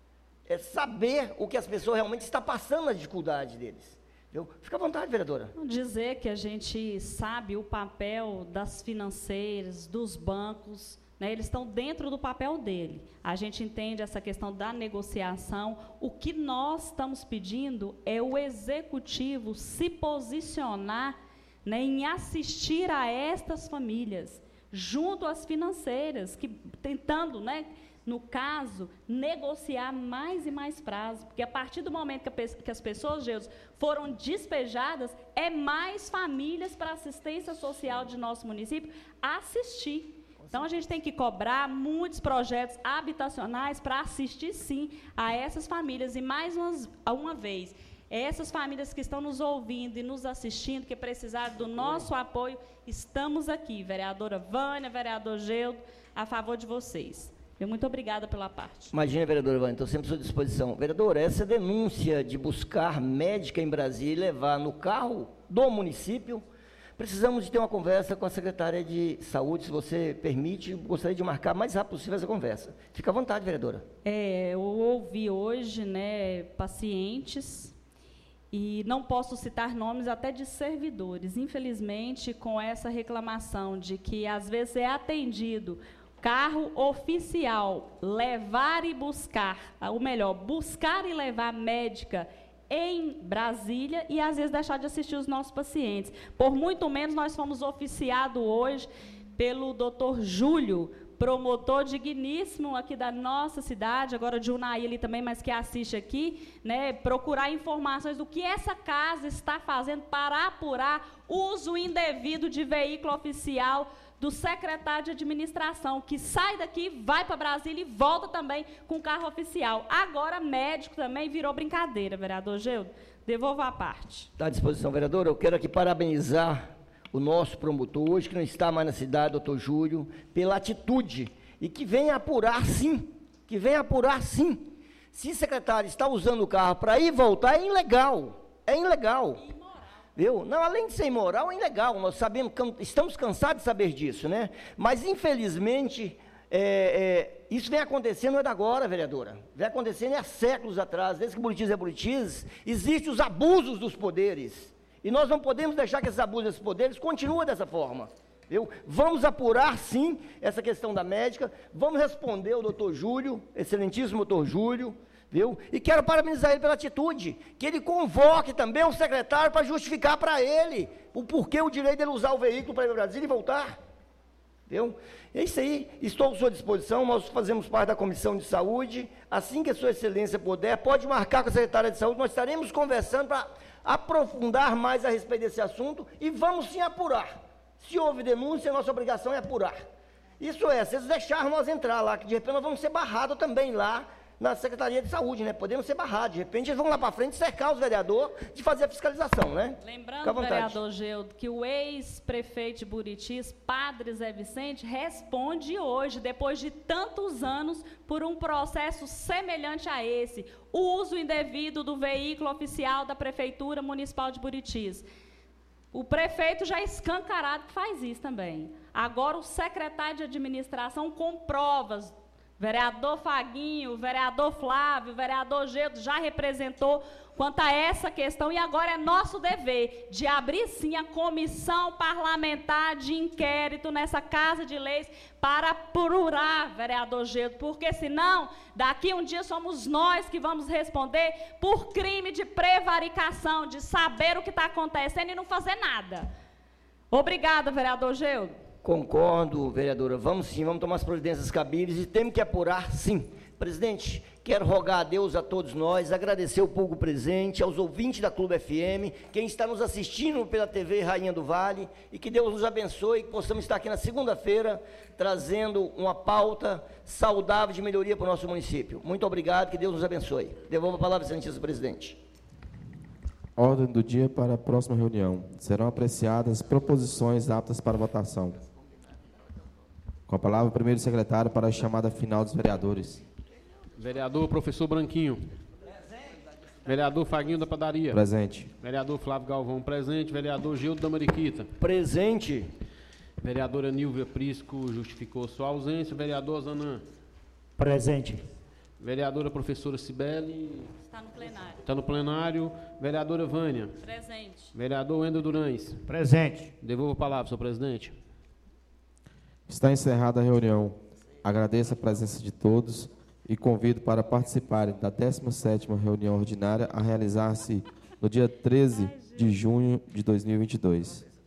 É saber o que as pessoas realmente estão passando na dificuldade deles. Viu? Fica à vontade, vereadora. Dizer que a gente sabe o papel das financeiras, dos bancos, né, eles estão dentro do papel dele. A gente entende essa questão da negociação. O que nós estamos pedindo é o Executivo se posicionar né, em assistir a estas famílias, junto às financeiras, que, tentando, né, no caso, negociar mais e mais prazo, porque a partir do momento que, a, que as pessoas, Jesus, foram despejadas, é mais famílias para assistência social de nosso município assistir. Então, a gente tem que cobrar muitos projetos habitacionais para assistir, sim, a essas famílias. E, mais umas, uma vez, essas famílias que estão nos ouvindo e nos assistindo, que precisaram do nosso apoio, estamos aqui, vereadora Vânia, vereador Geudo, a favor de vocês. Eu muito obrigada pela parte. Imagina, vereadora Vânia, estou sempre à sua disposição. Vereadora, essa denúncia de buscar médica em Brasília e levar no carro do município, precisamos de ter uma conversa com a secretária de saúde, se você permite, gostaria de marcar o mais rápido possível essa conversa. Fica à vontade, vereadora. É, eu ouvi hoje, né, pacientes, e não posso citar nomes até de servidores, infelizmente, com essa reclamação de que, às vezes, é atendido carro oficial, levar e buscar, ou melhor, buscar e levar médica em Brasília e, às vezes, deixar de assistir os nossos pacientes. Por muito menos, nós fomos oficiados hoje pelo doutor Júlio, promotor digníssimo aqui da nossa cidade, agora de Unaí ali também, mas que assiste aqui, né, procurar informações do que essa casa está fazendo para apurar uso indevido de veículo oficial do secretário de administração, que sai daqui, vai para Brasília e volta também com carro oficial. Agora, médico também virou brincadeira, vereador Geudo. Devolvo a parte. Está à disposição, vereadora. Eu quero aqui parabenizar o nosso promotor, hoje que não está mais na cidade, doutor Júlio, pela atitude, e que venha apurar sim, que venha apurar sim. Se o secretário está usando o carro para ir e voltar, é ilegal, é ilegal. Viu? Não, além de ser imoral, é ilegal, nós sabemos, estamos cansados de saber disso, né? Mas, infelizmente, é, é, isso vem acontecendo não é da agora, vereadora, vem acontecendo há séculos atrás, desde que Buritis é Buritis, existem os abusos dos poderes, e nós não podemos deixar que esses abusos desses poderes continuem dessa forma. Viu? Vamos apurar, sim, essa questão da médica, vamos responder ao doutor Júlio, excelentíssimo doutor Júlio, viu? E quero parabenizar ele pela atitude, que ele convoque também um secretário para justificar para ele o porquê o direito dele usar o veículo para ir ao Brasil e voltar. Viu? É isso aí, estou à sua disposição, nós fazemos parte da Comissão de Saúde, assim que a sua excelência puder, pode marcar com a secretária de Saúde, nós estaremos conversando para aprofundar mais a respeito desse assunto e vamos sim apurar. Se houve denúncia, a nossa obrigação é apurar. Isso é, se eles deixarem nós entrar lá, que de repente nós vamos ser barrados também lá na Secretaria de Saúde, né? Podemos ser barrados, de repente eles vão lá para frente cercar os vereadores de fazer a fiscalização, né? Lembrando, vereador Geudo, que o ex-prefeito de Buritis, Padre Zé Vicente, responde hoje, depois de tantos anos, por um processo semelhante a esse, o uso indevido do veículo oficial da Prefeitura Municipal de Buritis. O prefeito já é escancarado que faz isso também. Agora o secretário de administração com provas, vereador Faguinho, vereador Flávio, vereador Geudo já representou quanto a essa questão e agora é nosso dever de abrir sim a comissão parlamentar de inquérito nessa Casa de Leis para apurar, vereador Geudo, porque senão daqui um dia somos nós que vamos responder por crime de prevaricação, de saber o que está acontecendo e não fazer nada. Obrigada, vereador Geudo. Concordo, vereadora. Vamos sim, vamos tomar as providências cabíveis e temos que apurar, sim. Presidente, quero rogar a Deus a todos nós, agradecer o público presente, aos ouvintes da Clube F M, quem está nos assistindo pela T V Rainha do Vale, e que Deus nos abençoe, que possamos estar aqui na segunda-feira, trazendo uma pauta saudável de melhoria para o nosso município. Muito obrigado, que Deus nos abençoe. Devolvo a palavra, excelentíssimo presidente. Ordem do dia para a próxima reunião. Serão apreciadas proposições aptas para votação. Com a palavra, o primeiro secretário para a chamada final dos vereadores. Vereador professor Branquinho. Vereador Faguinho da Padaria. Presente. Vereador Flávio Galvão, presente. Vereador Gildo da Mariquita. Presente. Vereadora Nilvia Prisco justificou sua ausência. Vereador Zanã. Presente. Vereadora professora Cibele. Está no plenário. Está no plenário. Vereadora Vânia. Presente. Vereador Wendel Durães. Presente. Devolvo a palavra, senhor presidente. Está encerrada a reunião. Agradeço a presença de todos e convido para participarem da décima sétima reunião ordinária a realizar-se no dia treze de junho de dois mil e vinte e dois.